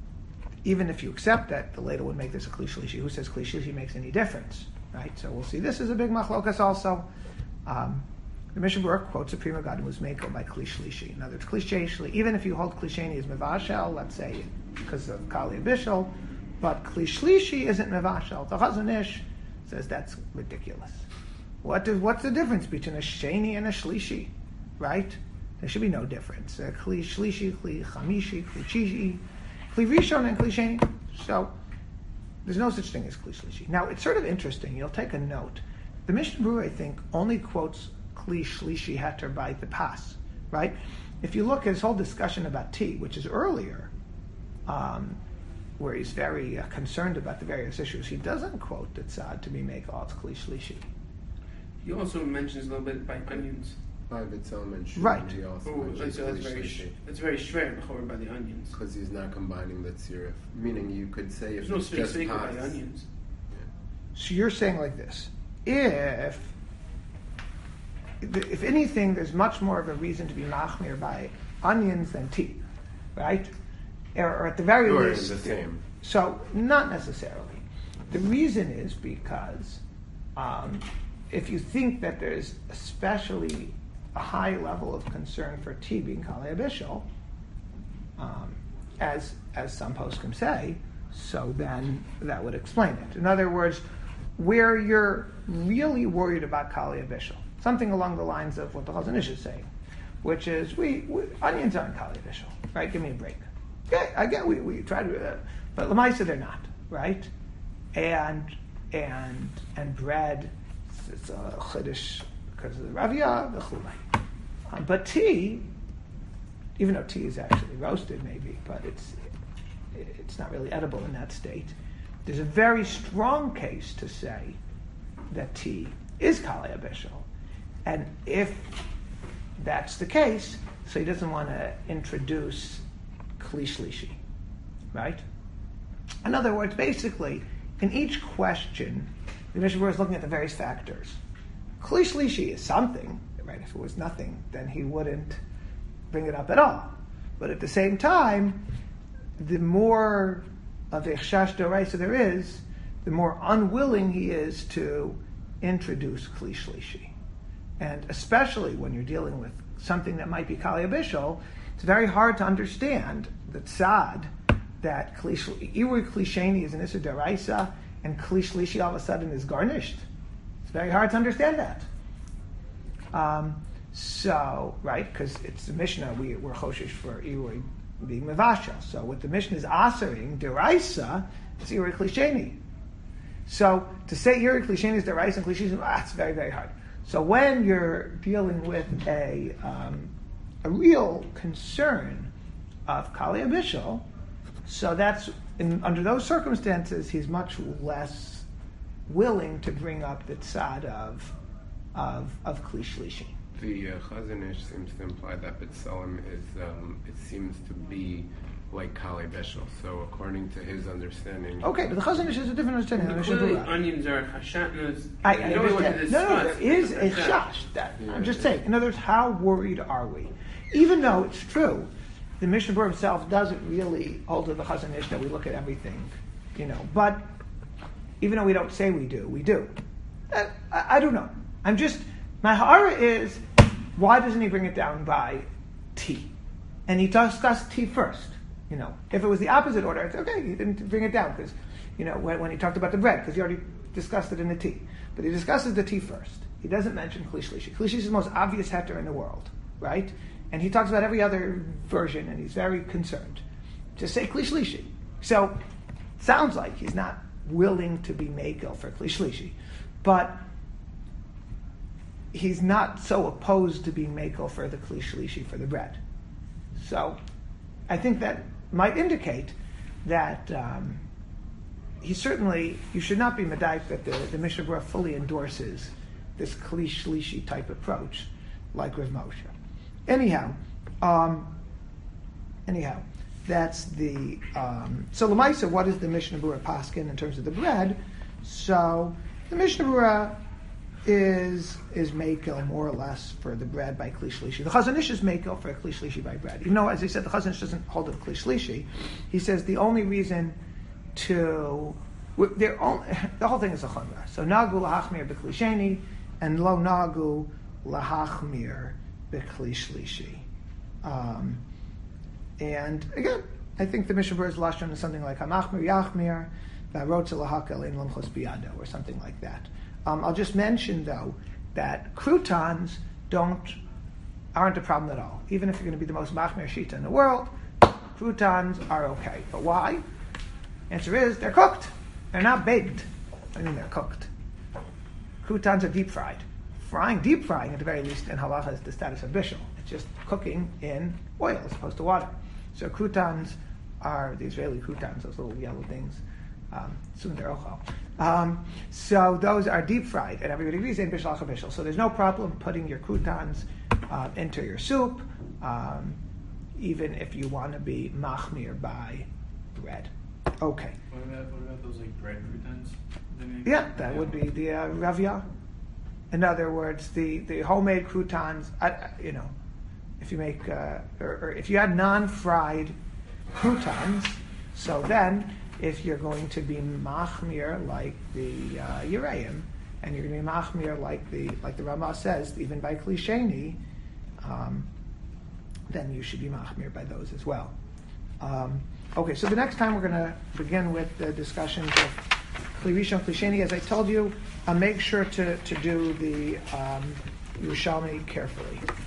even if you accept that the ladle would make this a Kli Shlishi, who says Kli Shlishi makes any difference, right? So we'll see. This is a big machlokas also. Um, the Mishnah Berurah quotes a Prima Gadim was made by Kli Shlishi. In other words, Kli Shlishi, even if you hold Kli Sheni as Mevashel, let's say because of Kali and Bishel, but Kli Shlishi isn't Mevashel. The Chazon Ish says that's ridiculous. What is, what's the difference between a Sheni and a Shlishi, right? There should be no difference. Uh, Kli Shlishi, Kli Chamishi, Kli Chishi, Kli Rishon and Kli Sheni. So there's no such thing as Kli Shlishi. Now it's sort of interesting. You'll take a note. The Mishnah Berurah, I think, only quotes Kli Shlishi heter by the pas, right? If you look at his whole discussion about tea, which is earlier, um, where he's very uh, concerned about the various issues, he doesn't quote the tzad to be make all Kli Shlishi. He also mentions a little bit by onions. By B'Tselem and Shur, Right. he also Oh, mentions so that's very, sh- Shlishi. that's very shver b'chor by the onions. Because he's not combining the tzirif. Meaning you could say if There's no it's speak just speaker by pots. the onions. So you're saying like this: if if anything, there's much more of a reason to be machmir by onions than tea, right? Or, or at the very Or least, the same. So not necessarily. The reason is because um, if you think that there's especially a high level of concern for tea being kalei bishul, um, as as some poskim say, so then that would explain it. In other words, where you're really worried about kalei bishul, something along the lines of what the Chazon Ish is saying, which is we, we onions aren't kalei bishul, right? Give me a break. Okay, I get we we try to, uh, but l'maisa they're not, right? And and and bread, it's a chiddush because of the ravia, the chulei. Um, but tea, even though tea is actually roasted, maybe, but it's it's not really edible in that state. There's a very strong case to say that tea is kalei bishul, and if that's the case, so he doesn't want to introduce kli shlishi, right? In other words, basically, in each question, the Mishnah Berurah is looking at the various factors. Kli shlishi is something, right? If it was nothing, then he wouldn't bring it up at all. But at the same time, the more of a chash d'oraisa there is, the more unwilling he is to introduce kli shlishi. And especially when you're dealing with something that might be kalei bishul, it's very hard to understand the tzad that iru kli sheni is an issur d'oraisa and kli shlishi all of a sudden is garnished. It's very hard to understand that. Um, so, right, because it's the Mishnah, we, we're choshish for iru being mevashal. So what the Mishnah is asering, d'oraisa, is iru kli sheni. So to say iru kli sheni is d'oraisa and kli shlishi, ah, it's very, very hard. So when you're dealing with a um, a real concern of kalei bishul, so that's in, under those circumstances he's much less willing to bring up the tzad of of of kli shlishi. The uh, Chazon Ish seems to imply that B'Tselem is um, it seems to be like kalei bishul. So according to his understanding, Okay, but the Chazon Ish has a different understanding. than the Mishnah Clearly, Berurah. onions are chashatnas. I, I You know what to understand. No, no, there discuss. is a It's a chash. That Yeah, I'm just yeah. saying. In other words, how worried are we? Even though it's true, the Mishnah Berurah himself doesn't really hold to the Chazon Ish that we look at everything, you know. But even though we don't say we do, we do. Uh, I, I don't know. I'm just my hara is why doesn't he bring it down by tea? And he discussed tea first. You know, if it was the opposite order, it's okay. He didn't bring it down because, you know, when, when he talked about the bread, because he already discussed it in the tea. But he discusses the tea first. He doesn't mention kli shlishi. Kli shlishi is the most obvious heter in the world, right? And he talks about every other version, and he's very concerned. Just say kli shlishi. So, sounds like he's not willing to be mekel for kli shlishi, but he's not so opposed to being mekel for the kli shlishi for the bread. So, I think that might indicate that um, he certainly, you should not be medayik that the, the Mishnah Berurah fully endorses this kli shlishi type approach, like Rav Moshe. Anyhow, um, anyhow, that's the um, so l'maisa. What is the Mishnah Berurah paskin in terms of the bread? So the Mishnah Berurah is is mekel more or less for the bread by kli shlishi. The Chazon Ish is mekel for kli shlishi by bread. Even though, as I said, the Chazon Ish doesn't hold of kli shlishi. He says the only reason to they're only, the whole thing is a chumrah. So nagu lahachmir b'kli sheni and lo nagu lahachmir b'kli shlishi. Um, and again, I think the Mishnah Berurah's lashon is something like hamachmir yachmir v'arotze lahakel in lamchos biyado or something like that. Um, I'll just mention though that croutons don't aren't a problem at all. Even if you're going to be the most machmir shita in the world, croutons are okay. But why? Answer is they're cooked. They're not baked. I mean they're cooked. Croutons are deep fried. Frying, deep frying at the very least in halacha is the status of bishul. It's just cooking in oil as opposed to water. So croutons are the Israeli croutons, those little yellow things. Um, um, so those are deep fried, and everybody agrees in bishul bishul. So there's no problem putting your croutons um, into your soup, um, even if you want to be machmir by bread. Okay. What about what about those like bread croutons? They make- Yeah, that would be the uh, ravia. In other words, the, the homemade croutons. I, I- you know, if you make uh, or, or if you had non-fried croutons, so then if you're going to be machmir like the uh, Yereim, and you're going to be machmir like the like the Ramah says, even by klisheni, um, then you should be machmir by those as well. Um, okay, so the next time we're going to begin with the discussions of Kli Rishon, Kli Sheni. As I told you, uh, make sure to, to do the um, Yerushalmi carefully.